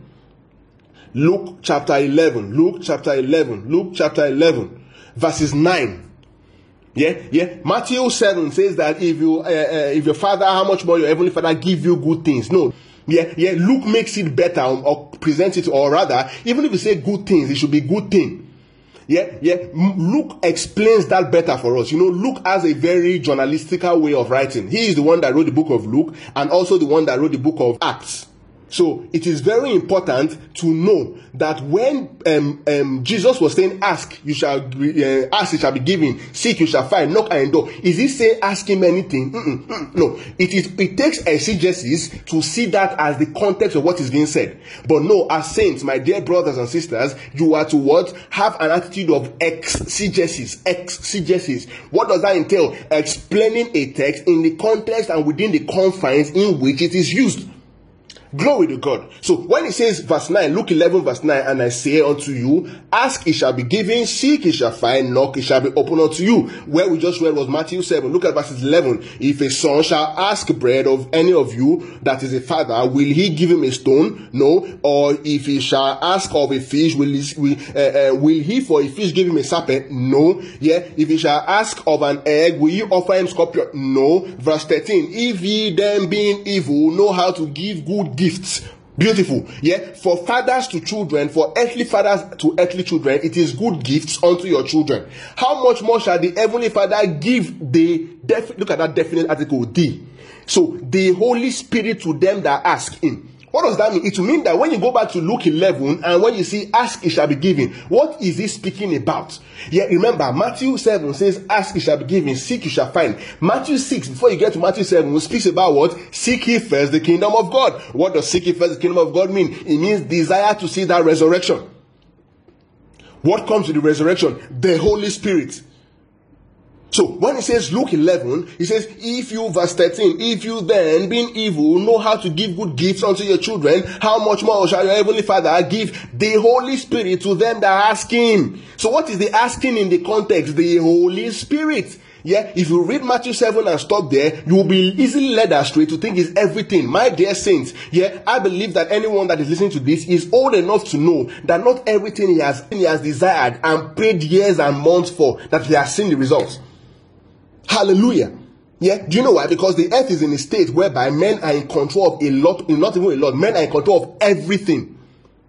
[SPEAKER 1] Luke chapter eleven. Luke chapter eleven. Luke chapter eleven. Verses nine. Yeah, yeah. Matthew seven says that if you, uh, uh, if your Father, how much more your heavenly Father give you good things? No, yeah, yeah. Luke makes it better, or, or presents it, or rather, even if you say good things, it should be good thing. Yeah, yeah. Luke explains that better for us. You know, Luke has a very journalistical way of writing. He is the one that wrote the book of Luke, and also the one that wrote the book of Acts. So it is very important to know that when um, um, Jesus was saying, ask, you shall be, uh, ask, it shall be given, seek, you shall find, knock and door. Is he saying ask him anything? Mm-mm, mm, no. It is. It takes exegesis to see that as the context of what is being said. But no, as saints, my dear brothers and sisters, you are to what? Have an attitude of exegesis. Exegesis. What does that entail? Explaining a text in the context and within the confines in which it is used. Glory to God. So when it says verse nine, Luke eleven verse nine, and I say unto you, ask, it shall be given, seek, it shall find, knock, it shall be opened unto you. Where we just read was Matthew seven. Look at verses eleven. If a son shall ask bread of any of you that is a father, will he give him a stone? No. Or if he shall ask of a fish, will he, will, uh, uh, will he for a fish give him a serpent? No. Yeah. If he shall ask of an egg, will you offer him scorpion? No. Verse thirteen. If ye then, being evil, know how to give good gifts. Beautiful. Yeah. For fathers to children, for earthly fathers to earthly children, it is good gifts unto your children. How much more shall the heavenly Father give the def- look at that definite article D. So the Holy Spirit to them that ask him. What does that mean? It will mean that when you go back to Luke eleven and when you see ask, it shall be given, what is he speaking about? Yeah, remember Matthew seven says ask, it shall be given, seek, you shall find. Matthew six, before you get to Matthew seven, it speaks about what? Seek ye first the kingdom of God. What does seek ye first the kingdom of God mean? It means desire to see that resurrection. What comes with the resurrection? The Holy Spirit. So when it says Luke eleven, it says, if you, verse thirteen, if you then, being evil, know how to give good gifts unto your children, how much more shall your heavenly Father give the Holy Spirit to them that ask him? So what is the asking in the context? The Holy Spirit. Yeah, if you read Matthew seven and stop there, you will be easily led astray to think it's everything. My dear saints, yeah, I believe that anyone that is listening to this is old enough to know that not everything he has, he has desired and prayed years and months for, that he has seen the results. Hallelujah. Yeah, do you know why? Because the earth is in a state whereby men are in control of a lot, not even a lot, men are in control of everything.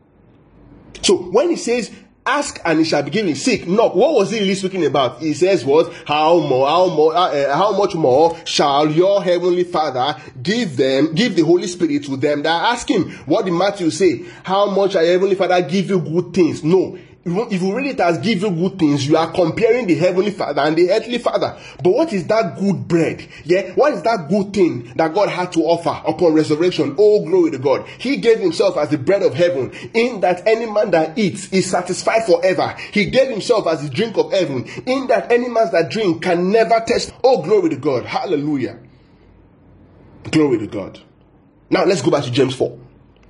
[SPEAKER 1] So when he says, ask and it shall be given, seek, knock, what was he really speaking about? He says what? How more, how more, uh, how much more shall your heavenly Father give them, give the Holy Spirit to them that ask him? What did Matthew say? How much shall your heavenly Father give you good things? No. If you read it as give you good things, you are comparing the heavenly Father and the earthly Father. But what is that good bread? Yeah, what is that good thing that God had to offer upon resurrection? Oh, glory to God. He gave himself as the bread of heaven, in that any man that eats is satisfied forever. He gave himself as the drink of heaven, in that any man that drink can never taste. Oh, glory to God. Hallelujah. Glory to God. Now let's go back to James four.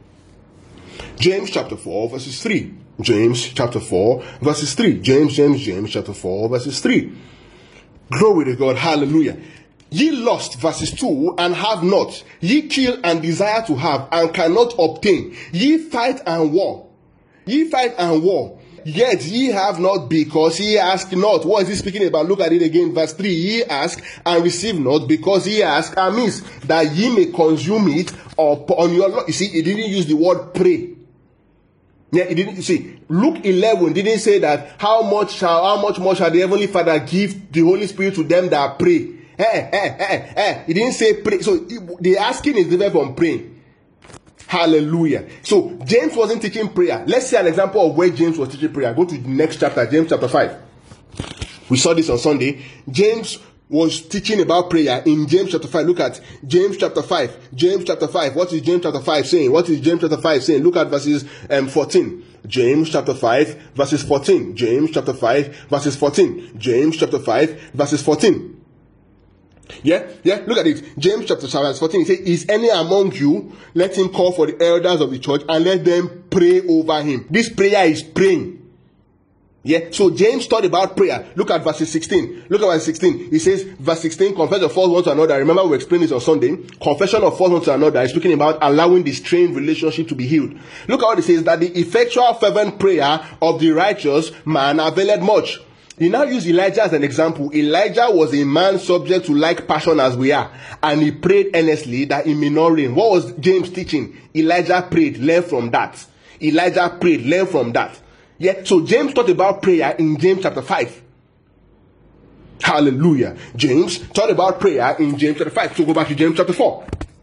[SPEAKER 1] James chapter four, verses three. James chapter four, verses three. James, James, James chapter four, verses three. Glory to God. Hallelujah. Ye lust, verses two, and have not. Ye kill and desire to have, and cannot obtain. Ye fight and war. Ye fight and war. Yet ye have not because ye ask not. What is he speaking about? Look at it again, verse three. Ye ask and receive not because ye ask amiss, that ye may consume it upon your Lord. You see, he didn't use the word pray. Yeah, he didn't. You see, Luke eleven didn't say that how much shall, how much more shall the Heavenly Father give the Holy Spirit to them that pray. Eh, eh, eh, eh. He didn't say pray. So the asking is different from praying. Hallelujah. So James wasn't teaching prayer. Let's see an example of where James was teaching prayer. Go to the next chapter, James chapter five. We saw this on Sunday. James was teaching about prayer in James chapter five. Look at James chapter five. James chapter five. What is James chapter five saying? What is James chapter five saying? Look at verses um, fourteen. James chapter five verses fourteen. James chapter five verses fourteen. James chapter five verses fourteen. Yeah, yeah, look at it. James chapter verse fourteen, it says, is any among you, let him call for the elders of the church and let them pray over him. This prayer is praying. Yeah, so James taught about prayer. Look at verse sixteen. Look at verse sixteen. He says, verse sixteen, confess your faults one to another. Remember, we explained this on Sunday. Confession of faults one to another is speaking about allowing the strained relationship to be healed. Look at what it says, that the effectual fervent prayer of the righteous man availeth much. He now used Elijah as an example. Elijah was a man subject to like passion as we are, and he prayed earnestly that it may not rain. What was James teaching? Elijah prayed, learn from that. Elijah prayed, learn from that. Yeah, so James taught about prayer in James chapter five. Hallelujah. James taught about prayer in James chapter five. So go back to James chapter four.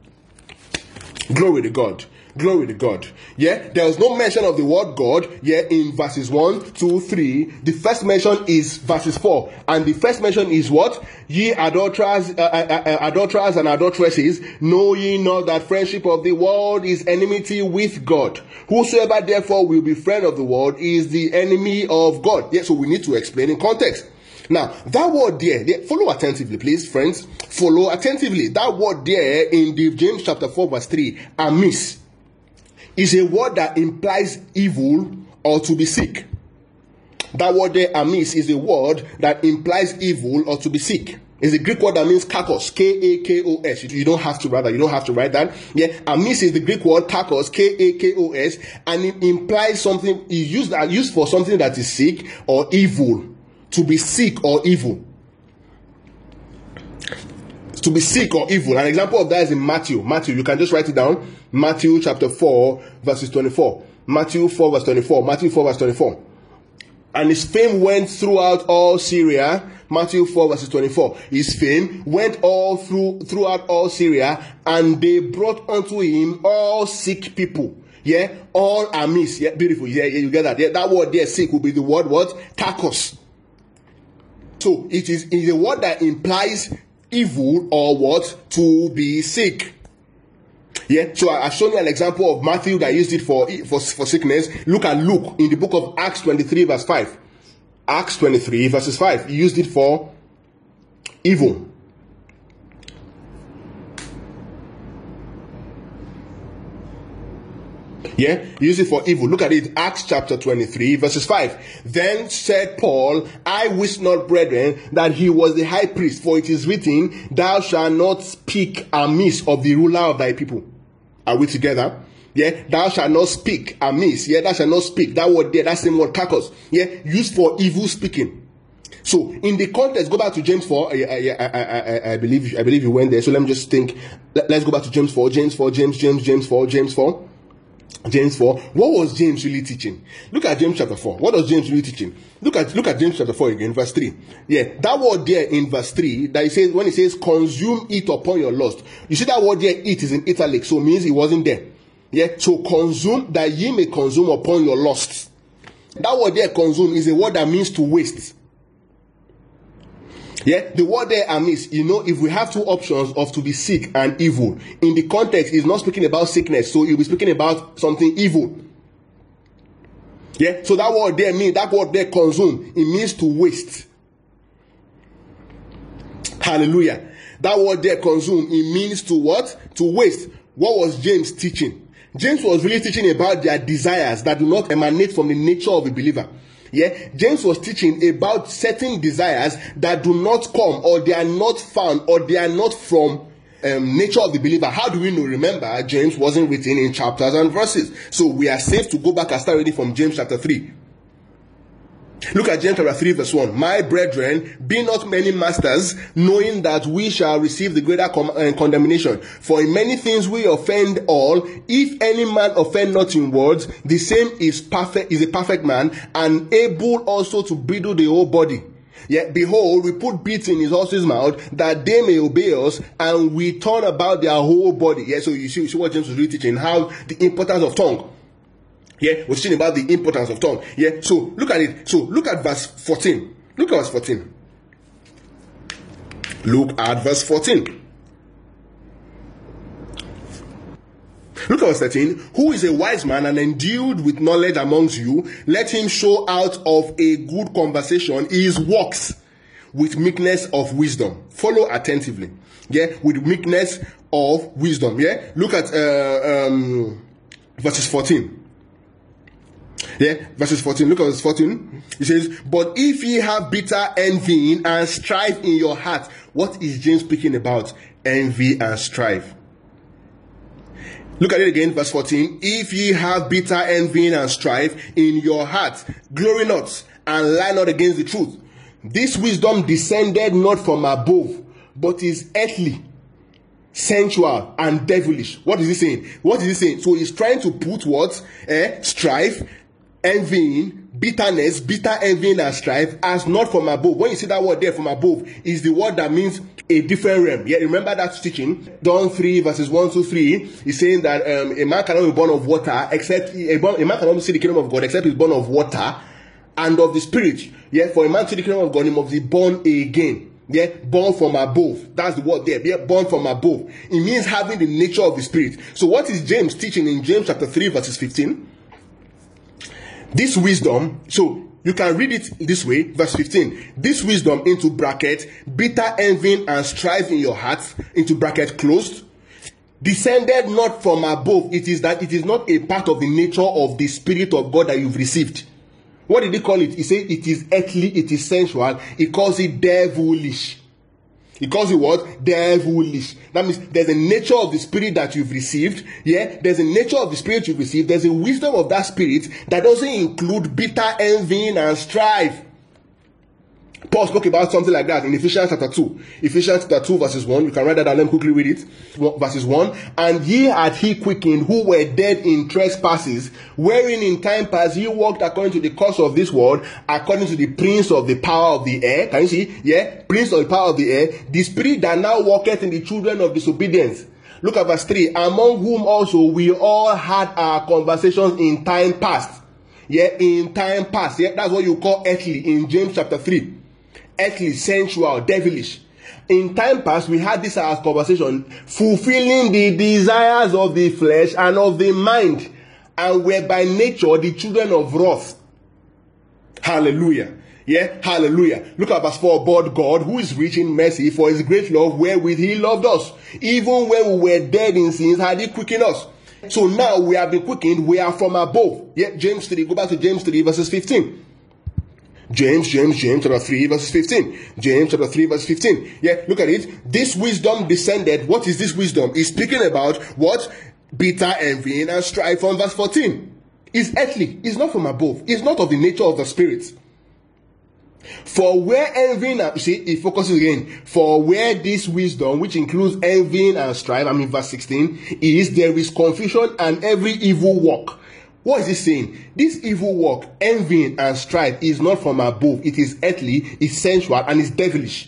[SPEAKER 1] Glory to God. Glory to God. Yeah, there was no mention of the word God, yeah, in verses one, two, three. The first mention is verses four. And the first mention is what? Ye adulterers, uh, uh, uh, adulterers and adulteresses, know ye not that friendship of the world is enmity with God? Whosoever therefore will be friend of the world is the enemy of God. Yeah, so we need to explain in context. Now, that word there, there, follow attentively, please, friends. Follow attentively. That word there in the James chapter four, verse three, amiss, is a word that implies evil or to be sick. That word there, amiss, is a word that implies evil or to be sick. It's a Greek word that means kakos, K A K O S. You don't have to rather, you don't have to write that. Yeah, amiss is the Greek word kakos, K A K O S, and it implies something, it's used, used for something that is sick or evil. To be sick or evil. To be sick or evil. An example of that is in Matthew. Matthew, you can just write it down. Matthew chapter four, verses twenty-four. Matthew four, verse twenty-four. Matthew four, verse twenty-four. And his fame went throughout all Syria. Matthew four, verses twenty-four. His fame went all through throughout all Syria, and they brought unto him all sick people. Yeah, all amiss. Yeah, beautiful. Yeah, yeah, you get that. Yeah, that word there, sick, will be the word what? Kakos. So it is, it is a word that implies evil or what? To be sick. Yeah, so I've shown you an example of Matthew that used it for, for, for sickness. Look at Luke in the book of Acts twenty-three, verse five. Acts twenty-three, verses five. He used it for evil. Yeah, he used it for evil. Look at it, Acts chapter twenty-three, verses five. Then said Paul, I wist not, brethren, that he was the high priest, for it is written, thou shalt not speak amiss of the ruler of thy people. Are we together? Yeah, thou shalt not speak amiss. Yeah, thou shalt not speak. That word there, that same word, kakos. Yeah, used for evil speaking. So, in the context, go back to James four. I, I, I, I, I believe, I believe you went there. So let me just think. Let, let's go back to James four. James four. James. James. James four. James four. James four. What was James really teaching? Look at James chapter four. What was James really teaching? Look at look at James chapter four again, verse three. Yeah, that word there in verse three, that he says, when he says consume it upon your lust. You see that word there, it is in italic, so it means it wasn't there. Yeah, so consume, that ye may consume upon your lusts. That word there, consume, is a word that means to waste. Yeah, the word there, amiss, you know, if we have two options of to be sick and evil, in the context, he's not speaking about sickness, so he'll be speaking about something evil. Yeah, so that word there means, that word there, consume, it means to waste. Hallelujah. That word there, consume, it means to what? To waste. What was James teaching? James was really teaching about their desires that do not emanate from the nature of a believer. Yeah, James was teaching about certain desires that do not come, or they are not found, or they are not from um, nature of the believer. How do we know? Remember, James wasn't written in chapters and verses, so we are safe to go back and start reading from James chapter three. Look at James chapter three verse one. My brethren, be not many masters, knowing that we shall receive the greater com- uh, condemnation. For in many things we offend all. If any man offend not in words, the same is perfect, is a perfect man, and able also to bridle the whole body. Yet behold, we put bits in his horse's mouth, that they may obey us, and we turn about their whole body. Yeah, so you see, you see what James was really teaching, how the importance of tongue. Yeah, we're teaching about the importance of tongue. Yeah, so look at it. So look at verse fourteen. Look at verse fourteen. Look at verse fourteen. Look at verse thirteen. Who is a wise man and endued with knowledge amongst you? Let him show out of a good conversation his works with meekness of wisdom. Follow attentively. Yeah, with meekness of wisdom. Yeah, look at uh, um, verses fourteen. Yeah, verses fourteen. Look at verse fourteen. It says, but if ye have bitter envy and strife in your heart. What is James speaking about? Envy and strife. Look at it again, verse fourteen. If ye have bitter envy and strife in your heart, glory not, and lie not against the truth. This wisdom descended not from above, but is earthly, sensual, and devilish. What is he saying? What is he saying? So he's trying to put what? Eh? Strife, envying, bitterness, bitter envying and strife as not from above. When you see that word there, from above, is the word that means a different realm. Yeah, remember that teaching? John three verses one to three is saying that um, a man cannot be born of water except a, born, a man cannot see the kingdom of God except he's born of water and of the spirit. Yeah, for a man to see the kingdom of God, he must be born again. Yeah, born from above. That's the word there. Yeah, born from above. It means having the nature of the spirit. So what is James teaching in James chapter three verses fifteen? This wisdom, so you can read it this way, verse fifteen. This wisdom, into bracket, bitter envying and strife in your hearts, into bracket closed, descended not from above. It is that it is not a part of the nature of the Spirit of God that you've received. What did he call it? He said it is earthly, it is sensual. He calls it devilish. He calls it what? Devilish. That means there's a nature of the spirit that you've received. Yeah, there's a nature of the spirit you've received. There's a wisdom of that spirit that doesn't include bitter envying and strife. Paul spoke about something like that in Ephesians chapter two. Ephesians chapter two verses one. You can write that down. Let me quickly read it. Verses one. And ye had he quickened who were dead in trespasses, wherein in time past ye walked according to the course of this world, according to the prince of the power of the air. Can you see? Yeah. Prince of the power of the air. The spirit that now walketh in the children of disobedience. Look at verse three. Among whom also we all had our conversations in time past. Yeah. In time past. Yeah. That's what you call earthly in James chapter three. Earthly, sensual, devilish. In time past, we had this as conversation, fulfilling the desires of the flesh and of the mind, and were by nature the children of wrath. Hallelujah. Yeah, hallelujah. Look at verse four. But God, who is rich in mercy, for his great love wherewith he loved us, even when we were dead in sins, had he quickened us. So now we have been quickened, we are from above. Yeah, James three, go back to James three, verses fifteen. James, James, James, chapter three, verses fifteen. James, chapter three, verse fifteen. Yeah, look at it. This wisdom descended. What is this wisdom? He's speaking about what? Bitter envying and strife from verse fourteen. It's earthly. It's not from above. It's not of the nature of the spirit. For where envying, you see, it focuses again. For where this wisdom, which includes envying and strife, I mean verse sixteen, is there is confusion and every evil work. What is he saying? This evil work, envying and strife, is not from above. It is earthly, it's sensual, and it's devilish.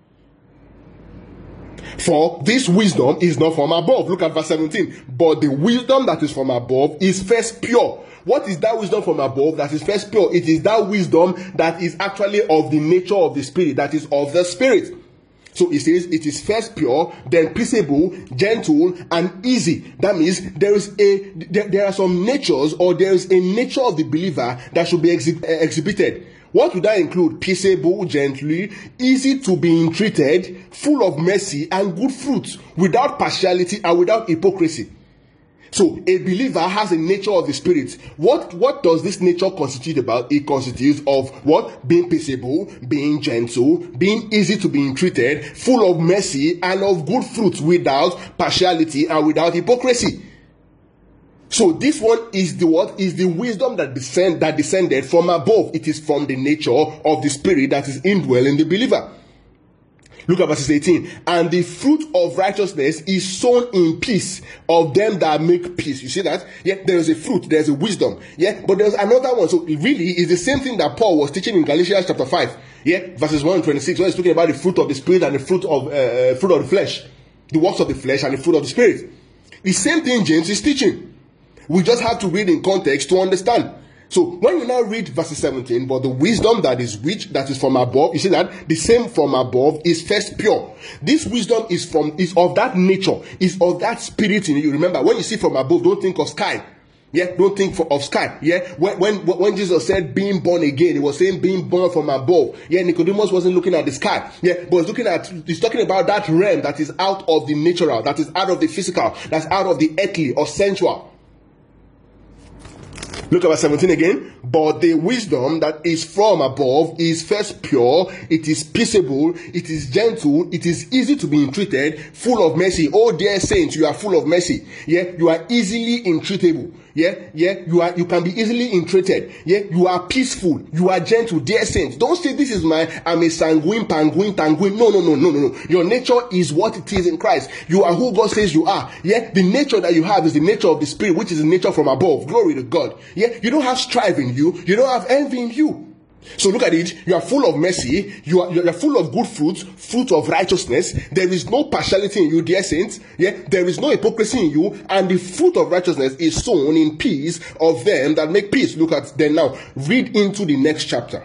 [SPEAKER 1] For this wisdom is not from above. Look at verse seventeen. But the wisdom that is from above is first pure. What is that wisdom from above that is first pure? It is that wisdom that is actually of the nature of the spirit, that is of the spirit. So it says it is first pure, then peaceable, gentle, and easy. That means there is a there, there are some natures, or there is a nature of the believer that should be exhi- uh, exhibited. What would that include? Peaceable, gently, easy to be entreated, full of mercy and good fruits, without partiality and without hypocrisy. So a believer has a nature of the spirit. What what does this nature constitute about? It constitutes of what? Being peaceable, being gentle, being easy to be entreated, full of mercy and of good fruits, without partiality and without hypocrisy. So this one is the what? Is the wisdom that descend that descended from above. It is from the nature of the Spirit that is indwelt in the believer. Look at verses eighteen. And the fruit of righteousness is sown in peace of them that make peace. You see that? Yeah, there is a fruit, there is a wisdom. Yeah, but there's another one. So it really is the same thing that Paul was teaching in Galatians chapter five. Yeah, verses one and twenty-six, when he's talking about the fruit of the Spirit and the fruit of uh, fruit of the flesh, the works of the flesh and the fruit of the Spirit. The same thing James is teaching. We just have to read in context to understand. So when you now read verses seventeen, but the wisdom that is rich, that is from above, you see that the same from above is first pure. This wisdom is from is of that nature, is of that spirit in you. Remember, when you see from above, don't think of sky. Yeah, don't think for, of sky. Yeah, when, when when Jesus said being born again, he was saying being born from above. Yeah, Nicodemus wasn't looking at the sky. Yeah, but he's looking at he's talking about that realm that is out of the natural, that is out of the physical, that's out of the earthly or sensual. Look at verse seventeen again. But the wisdom that is from above is first pure, it is peaceable, it is gentle, it is easy to be entreated, full of mercy. Oh dear saints, you are full of mercy. Yeah, you are easily entreatable. Yeah, yeah, you are you can be easily entreated. Yeah, you are peaceful, you are gentle, dear saints. Don't say this is my I'm a sanguine, panguine, tanguine. No, no, no, no, no, no. Your nature is what it is in Christ. You are who God says you are. Yeah, the nature that you have is the nature of the Spirit, which is the nature from above. Glory to God. Yeah, you don't have strife in you, you don't have envy in you. So look at it. You are full of mercy. You are, you are full of good fruits, fruit of righteousness. There is no partiality in you, dear saints. Yeah, there is no hypocrisy in you. And the fruit of righteousness is sown in peace of them that make peace. Look at them now. Read into the next chapter.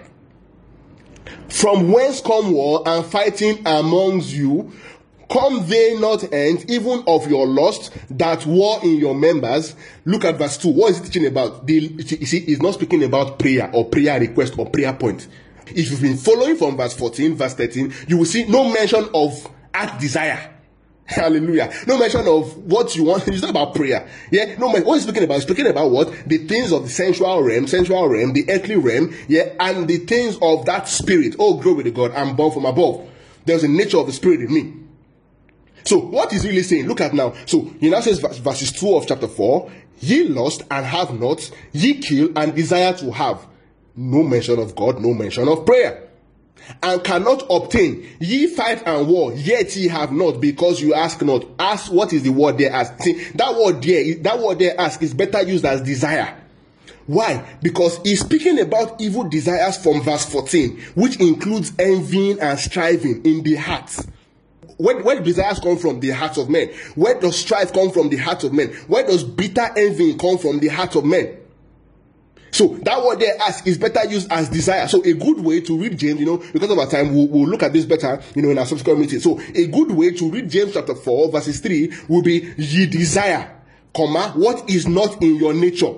[SPEAKER 1] From whence come war and fighting amongst you? Come they not end, even of your lust, that war in your members? Look at verse two. What is it teaching about? The, you see, it's not speaking about prayer or prayer request or prayer point. If you've been following from verse fourteen, verse thirteen, you will see no mention of heart desire. Hallelujah. No mention of what you want. It's not about prayer. Yeah. No, what is speaking about? It's speaking about what? The things of the sensual realm, sensual realm, the earthly realm, yeah, and the things of that spirit. Oh, glory to God. I'm born from above. There's a nature of the Spirit in me. So what is really saying? Look at now. So he now says verses two of chapter four, ye lust and have not, ye kill and desire to have. No mention of God, no mention of prayer. And cannot obtain. Ye fight and war, yet ye have not, because you ask not. Ask, what is the word there ask? See, that word there, that word there ask is better used as desire. Why? Because he's speaking about evil desires from verse fourteen, which includes envying and striving in the heart. Where, where do desires come from? The hearts of men. Where does strife come from? The hearts of men. Where does bitter envy come from? The hearts of men. So that word there ask is better used as desire. So a good way to read James, you know, because of our time, we'll, we'll look at this better, you know, in our subsequent meeting. So a good way to read James chapter four, verses three, will be ye desire, comma, what is not in your nature.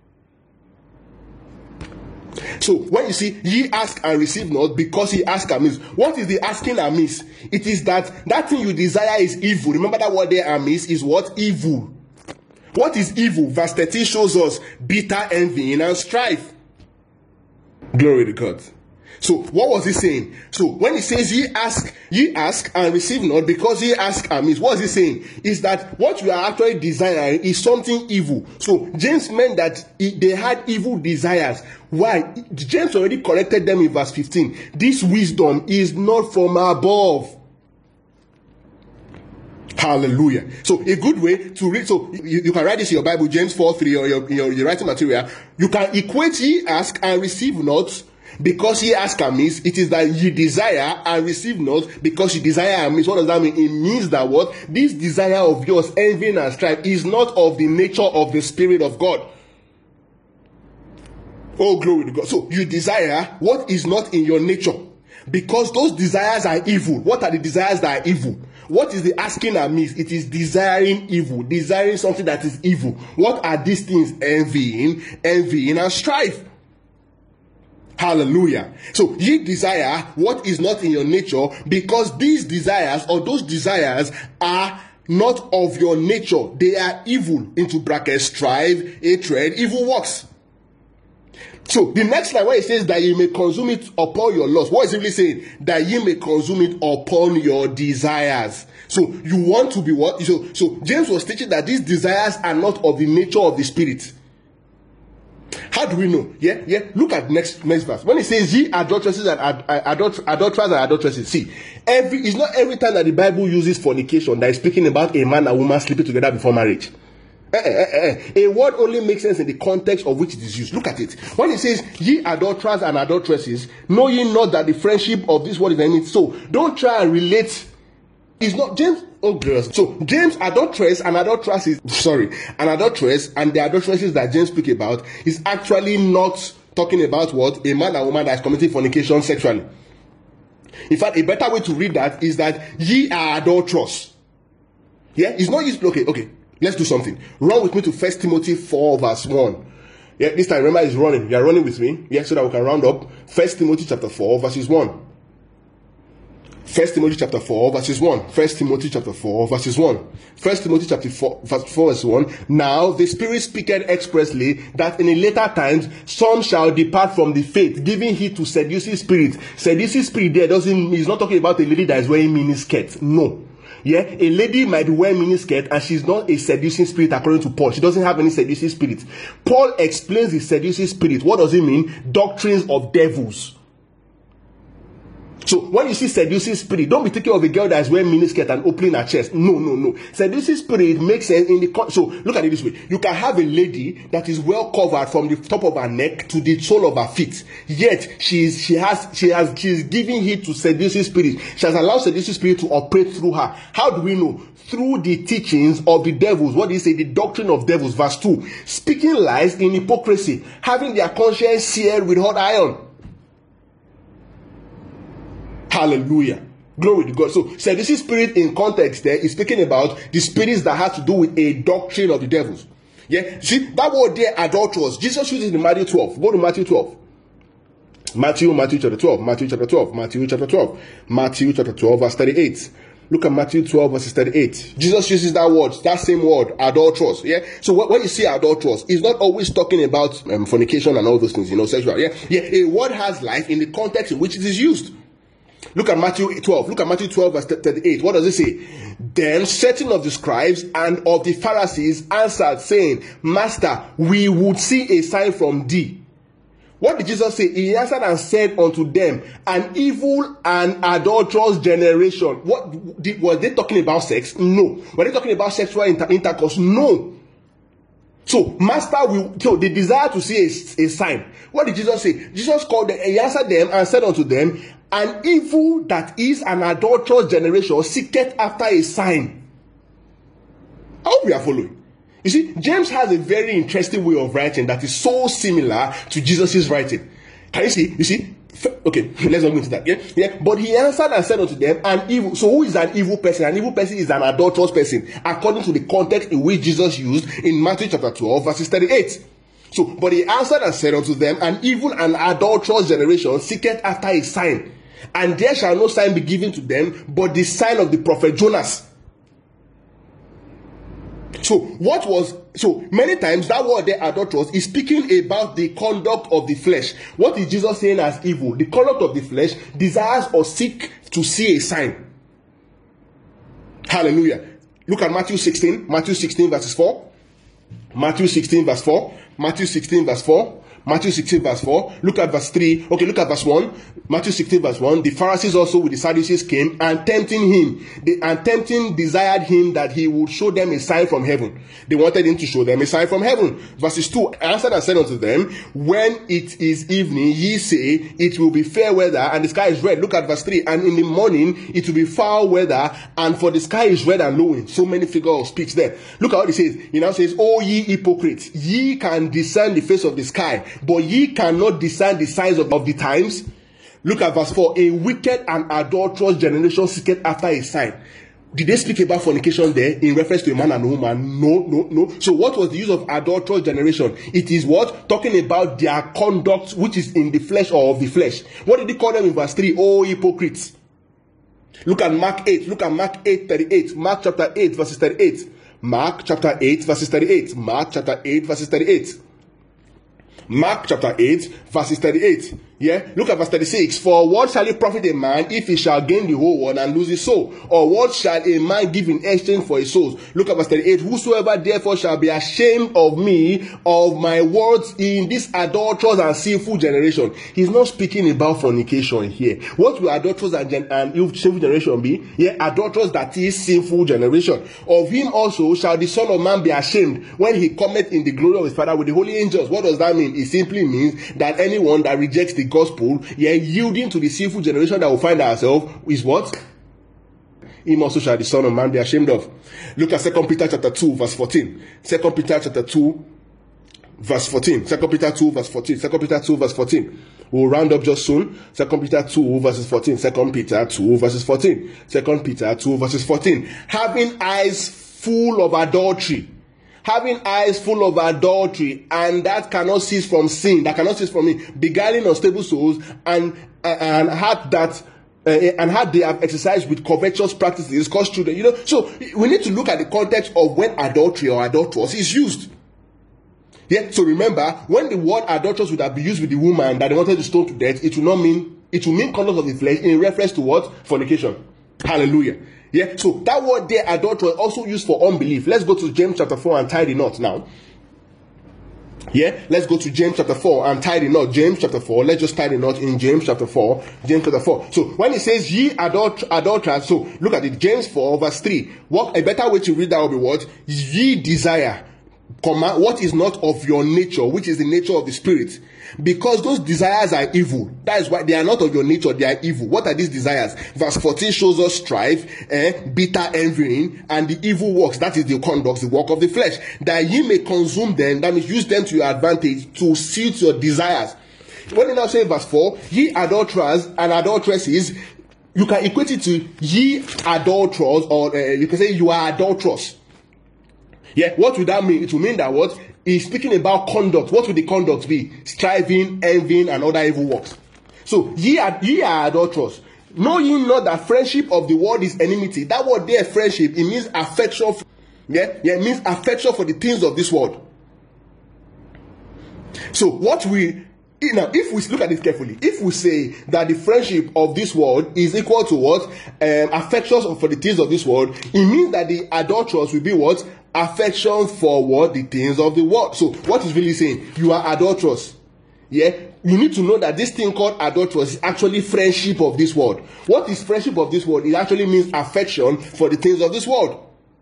[SPEAKER 1] So when you see ye ask and receive not, because ye ask amiss. What is the asking amiss? It is that that thing you desire is evil. Remember that word there amiss is what? Evil. What is evil? Verse thirteen shows us bitter envying and strife. Glory to God. So what was he saying? So when he says ye ask, ye ask and receive not, because ye ask amiss, what is he saying? Is that what you are actually desiring is something evil. So James meant that they had evil desires. Why? James already corrected them in verse fifteen. This wisdom is not from above. Hallelujah. So a good way to read, so you, you can write this in your Bible, James four three, or your, your, your writing material. You can equate ye ask and receive not, because ye ask amiss. It is that ye desire and receive not, because ye desire amiss. What does that mean? It means that what? This desire of yours, envy and strife, is not of the nature of the Spirit of God. Oh, glory to God. So you desire what is not in your nature, because those desires are evil. What are the desires that are evil? What is the asking amiss? It is desiring evil, desiring something that is evil. What are these things? Envying, envying and strife. Hallelujah. So ye desire what is not in your nature, because these desires or those desires are not of your nature. They are evil. Into brackets, strife, hatred, evil works. So the next line where it says that you may consume it upon your lust, what is it really saying? That you may consume it upon your desires. So you want to be what? So, so James was teaching that these desires are not of the nature of the spirit. How do we know? Yeah, yeah. Look at next next verse. When it says ye adulteresses and ad, adult, adulterers and adulteresses, see, every it's not every time that the Bible uses fornication that is speaking about a man and woman sleeping together before marriage. Eh, eh, eh, eh. A word only makes sense in the context of which it is used. Look at it. When it says ye adulterers and adulteresses, know ye not that the friendship of this world is enmity. So don't try and relate. It's not James. Oh, girls. So James adulteress and adulteresses, sorry, an adulteress and the adulteresses that James speak about is actually not talking about what a man and woman that is committing fornication sexually. In fact, a better way to read that is that ye are adulterous. Yeah, it's not used. Okay, okay. Let's do something. Run with me to First Timothy four verse one. Yeah, this time remember it's running. You are running with me. Yeah, so that we can round up. First Timothy chapter four verses one. First Timothy chapter four verses one. First Timothy chapter four verses one. First Timothy chapter four verse four verse one. Now the Spirit speaketh expressly that in a later times some shall depart from the faith, giving heed to seducing spirits. Seducing spirit there doesn't. He's not talking about a lady that is wearing miniskirt. No. Yeah, a lady might be wearing miniskirt and she's not a seducing spirit according to Paul. She doesn't have any seducing spirit. Paul explains the seducing spirit. What does it mean? Doctrines of devils. So when you see seducing spirit, don't be thinking of a girl that is wearing miniskirt and opening her chest. No, no, no. Seducing spirit makes sense in the so look at it this way. You can have a lady that is well covered from the top of her neck to the sole of her feet. Yet she is she has she has she is giving heed to seducing spirit. She has allowed seducing spirit to operate through her. How do we know? Through the teachings of the devils. What do you say? The doctrine of devils. Verse two. Speaking lies in hypocrisy, having their conscience seared with hot iron. Hallelujah. Glory to God. So, seducing spirit in context there is speaking about the spirits that have to do with a doctrine of the devils. Yeah. See, that word there, adulterous, Jesus uses it in Matthew twelve. Go to Matthew twelve. Matthew, Matthew chapter twelve. Matthew chapter twelve. Matthew chapter twelve. Matthew chapter twelve, verse thirty-eight. Look at Matthew twelve, verses thirty-eight. Jesus uses that word, that same word, adulterous. Yeah. So when you see adulterous, it's not always talking about um, fornication and all those things, you know, sexual. Yeah. Yeah. A word has life in the context in which it is used. Look at Matthew twelve. Look at Matthew twelve, verse thirty-eight. What does it say? Then certain of the scribes and of the Pharisees answered, saying, Master, we would see a sign from thee. What did Jesus say? He answered and said unto them, an evil and adulterous generation. What did, were they talking about sex? No. Were they talking about sexual inter- intercourse? No. So, Master, we, so they desire to see a, a sign. What did Jesus say? Jesus called them, he answered them and said unto them, an evil that is an adulterous generation seeketh after a sign. I hope we are following. You see, James has a very interesting way of writing that is so similar to Jesus' writing. Can you see? You see? Okay, let's not go into that. Yeah, yeah. But he answered and said unto them, an evil. So who is an evil person? An evil person is an adulterous person, according to the context in which Jesus used in Matthew chapter twelve, verses thirty-eight. So, but he answered and said unto them, an evil and adulterous generation seeketh after a sign, and there shall no sign be given to them but the sign of the prophet Jonas. So, what was so many times that word there, adulterous, is speaking about the conduct of the flesh. What is Jesus saying as evil? The conduct of the flesh desires or seek to see a sign. Hallelujah. Look at Matthew sixteen. Matthew sixteen verses four. Matthew sixteen verse four. Matthew sixteen verse four. Matthew sixteen verse four. Look at verse three. Okay, look at verse one. Matthew sixteen verse one. The Pharisees also with the Sadducees came and tempting him. They, and tempting desired him that he would show them a sign from heaven. They wanted him to show them a sign from heaven. Verses two. Answered and said unto them, when it is evening, ye say, it will be fair weather, and the sky is red. Look at verse three. And in the morning, it will be foul weather, and for the sky is red and lowing. So many figures of speech there. Look at what he says. He now says, O ye hypocrites, ye can discern the face of the sky, but ye cannot discern the signs of, of the times. Look at verse four. A wicked and adulterous generation seeketh after a sign. Did they speak about fornication there in reference to a man and a woman? No, no, no. So what was the use of adulterous generation? It is what? Talking about their conduct which is in the flesh or of the flesh. What did he call them in verse three? Oh, hypocrites. Look at Mark eight. Look at Mark eight thirty-eight. Mark chapter eight verses thirty-eight. Mark chapter eight verses thirty-eight. Mark chapter eight verses thirty-eight. Mark chapter eight, verses thirty-eight. Yeah, look at verse thirty-six. For what shall it profit a man if he shall gain the whole world and lose his soul? Or what shall a man give in exchange for his souls? Look at verse thirty-eight. Whosoever therefore shall be ashamed of me, of my words in this adulterous and sinful generation. He's not speaking about fornication here. What will adulterous and, gen- and sinful generation be? Yeah, adulterous, that is sinful generation. Of him also shall the Son of Man be ashamed when he cometh in the glory of his Father with the holy angels. What does that mean? It simply means that anyone that rejects the gospel, yeah, yielding to the sinful generation that will find ourselves, is what? Him also shall the Son of Man be ashamed of. Look at Second Peter chapter two, verse fourteen. Second Peter chapter two, verse fourteen. Second Peter two, verse fourteen. Second Peter two, verse fourteen. We'll round up just soon. Second Peter two, verses fourteen. Second Peter two, verses fourteen. Second Peter two, verses fourteen. Having eyes full of adultery. Having eyes full of adultery, and that cannot cease from sin, that cannot cease from me, beguiling unstable souls, and and heart that uh, and heart they have exercised with covetous practices, cause children. You know, so we need to look at the context of when adultery or adulterous is used. Yeah. So remember, when the word adulterous would have been used with the woman that they wanted to stone to death, it will not mean it will mean conduct of the flesh in reference to what? Fornication. Hallelujah. Yeah, so that word there, adultery, also used for unbelief. Let's go to James chapter four and tie the knot now. Yeah, let's go to James chapter four and tie the knot. James chapter four, let's just tie the knot in James chapter four. James chapter four. So when it says ye adult adulterers, so look at it, James four verse three. What a better way to read that would be what? Ye desire, comma, what is not of your nature, which is the nature of the spirit. Because those desires are evil. That is why they are not of your nature, they are evil. What are these desires? Verse fourteen shows us strife, eh, bitter envying, and the evil works. That is the conduct, the work of the flesh. That ye may consume them, that means use them to your advantage to suit your desires. When you now say verse four, ye adulterers and adulteresses, you can equate it to ye adulterers, or uh, you can say you are adulterous. Yeah, what would that mean? It will mean that what? He's speaking about conduct. What would the conduct be? Striving, envying, and other evil works. So, ye are, ye are adulterous. Know ye not that friendship of the world is enmity? That word there, friendship, it means affection. For, yeah, yeah, it means affection for the things of this world. So, what we now, if we look at it carefully, if we say that the friendship of this world is equal to what? Um, affections for the things of this world, it means that the adulterous will be what? Affection for what? The things of the world. So what is really saying? You are adulterous. Yeah? You need to know that this thing called adulterous is actually friendship of this world. What is friendship of this world? It actually means affection for the things of this world.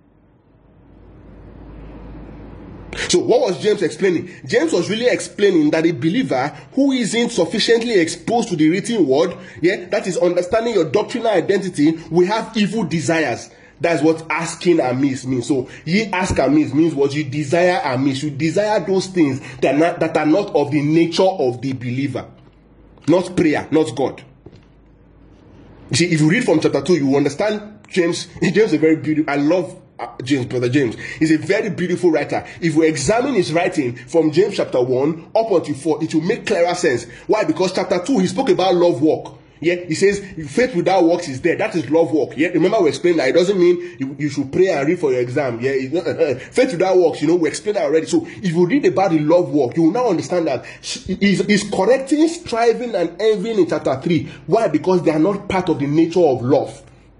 [SPEAKER 1] So what was James explaining? James was really explaining that a believer who isn't sufficiently exposed to the written word, yeah, that is understanding your doctrinal identity, will have evil desires. That's what asking amiss means. So ye ask amiss means what? You desire amiss. You desire those things that are not, that are not of the nature of the believer. Not prayer, not God. You see, if you read from chapter two, you understand James. James is a very beautiful. I love uh, James, brother James. He's a very beautiful writer. If we examine his writing from James chapter one up until four, it will make clearer sense. Why? Because chapter two, he spoke about love walk. Yeah, he says faith without works is dead. That is love walk. Yeah, remember we explained that it doesn't mean you, you should pray and read for your exam. Yeah, it's not, uh, faith without works. You know, we explained that already. So if you read about the love walk, you will now understand that he's, he's correcting striving and envying in chapter three. Why? Because they are not part of the nature of love.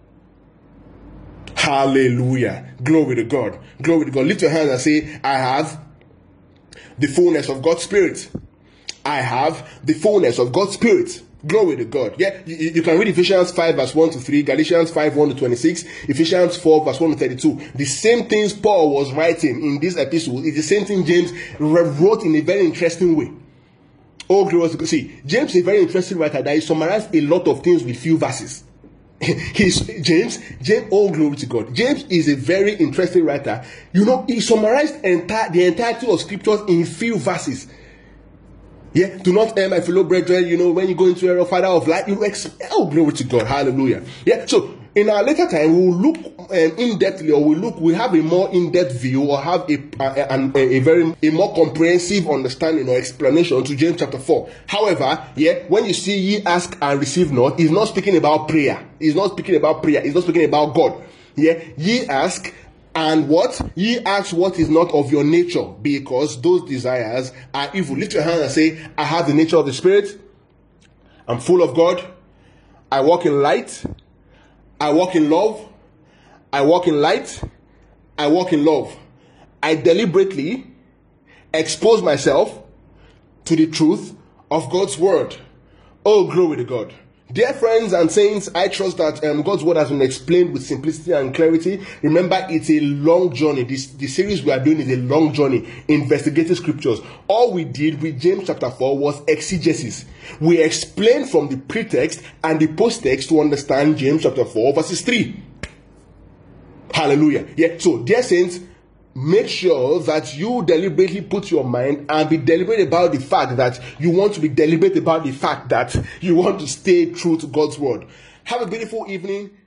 [SPEAKER 1] Hallelujah! Glory to God. Glory to God. Lift your hands and say, I have the fullness of God's Spirit. I have the fullness of God's Spirit. Glory to God. Yeah, you, you can read Ephesians five verse one to three, Galatians five one to twenty-six, Ephesians four verse one to thirty-two. The same things Paul was writing in this epistle is the same thing James wrote in a very interesting way. Oh, glory to God. See, James is a very interesting writer that he summarized a lot of things with few verses. He's James, James, oh glory to God. James is a very interesting writer. You know, he summarized entire, the entirety of scriptures in few verses. Yeah, do not err, my fellow brethren. You know, when you go into a father of light, you ex- oh glory to God, hallelujah. Yeah, so in our later time, we will look um, in depthly, or we look, we have a more in-depth view, or have a a, a a very a more comprehensive understanding or explanation to James chapter four. However, yeah, when you see ye ask and receive not, he's not speaking about prayer. He's not speaking about prayer. He's not speaking about God. Yeah, ye ask And what? Ye ask what is not of your nature, because those desires are evil. Lift your hand and say, I have the nature of the Spirit. I'm full of God. I walk in light. I walk in love. I walk in light. I walk in love. I deliberately expose myself to the truth of God's word. Oh, glory to God. Dear friends and saints, I trust that um, God's word has been explained with simplicity and clarity. Remember, it's a long journey. This the series we are doing is a long journey, investigating scriptures. All we did with James chapter four was exegesis. We explained from the pretext and the post-text to understand James chapter four, verses three. Hallelujah. Yeah. So, dear saints, make sure that you deliberately put your mind and be deliberate about the fact that you want to be deliberate about the fact that you want to stay true to God's word. Have a beautiful evening.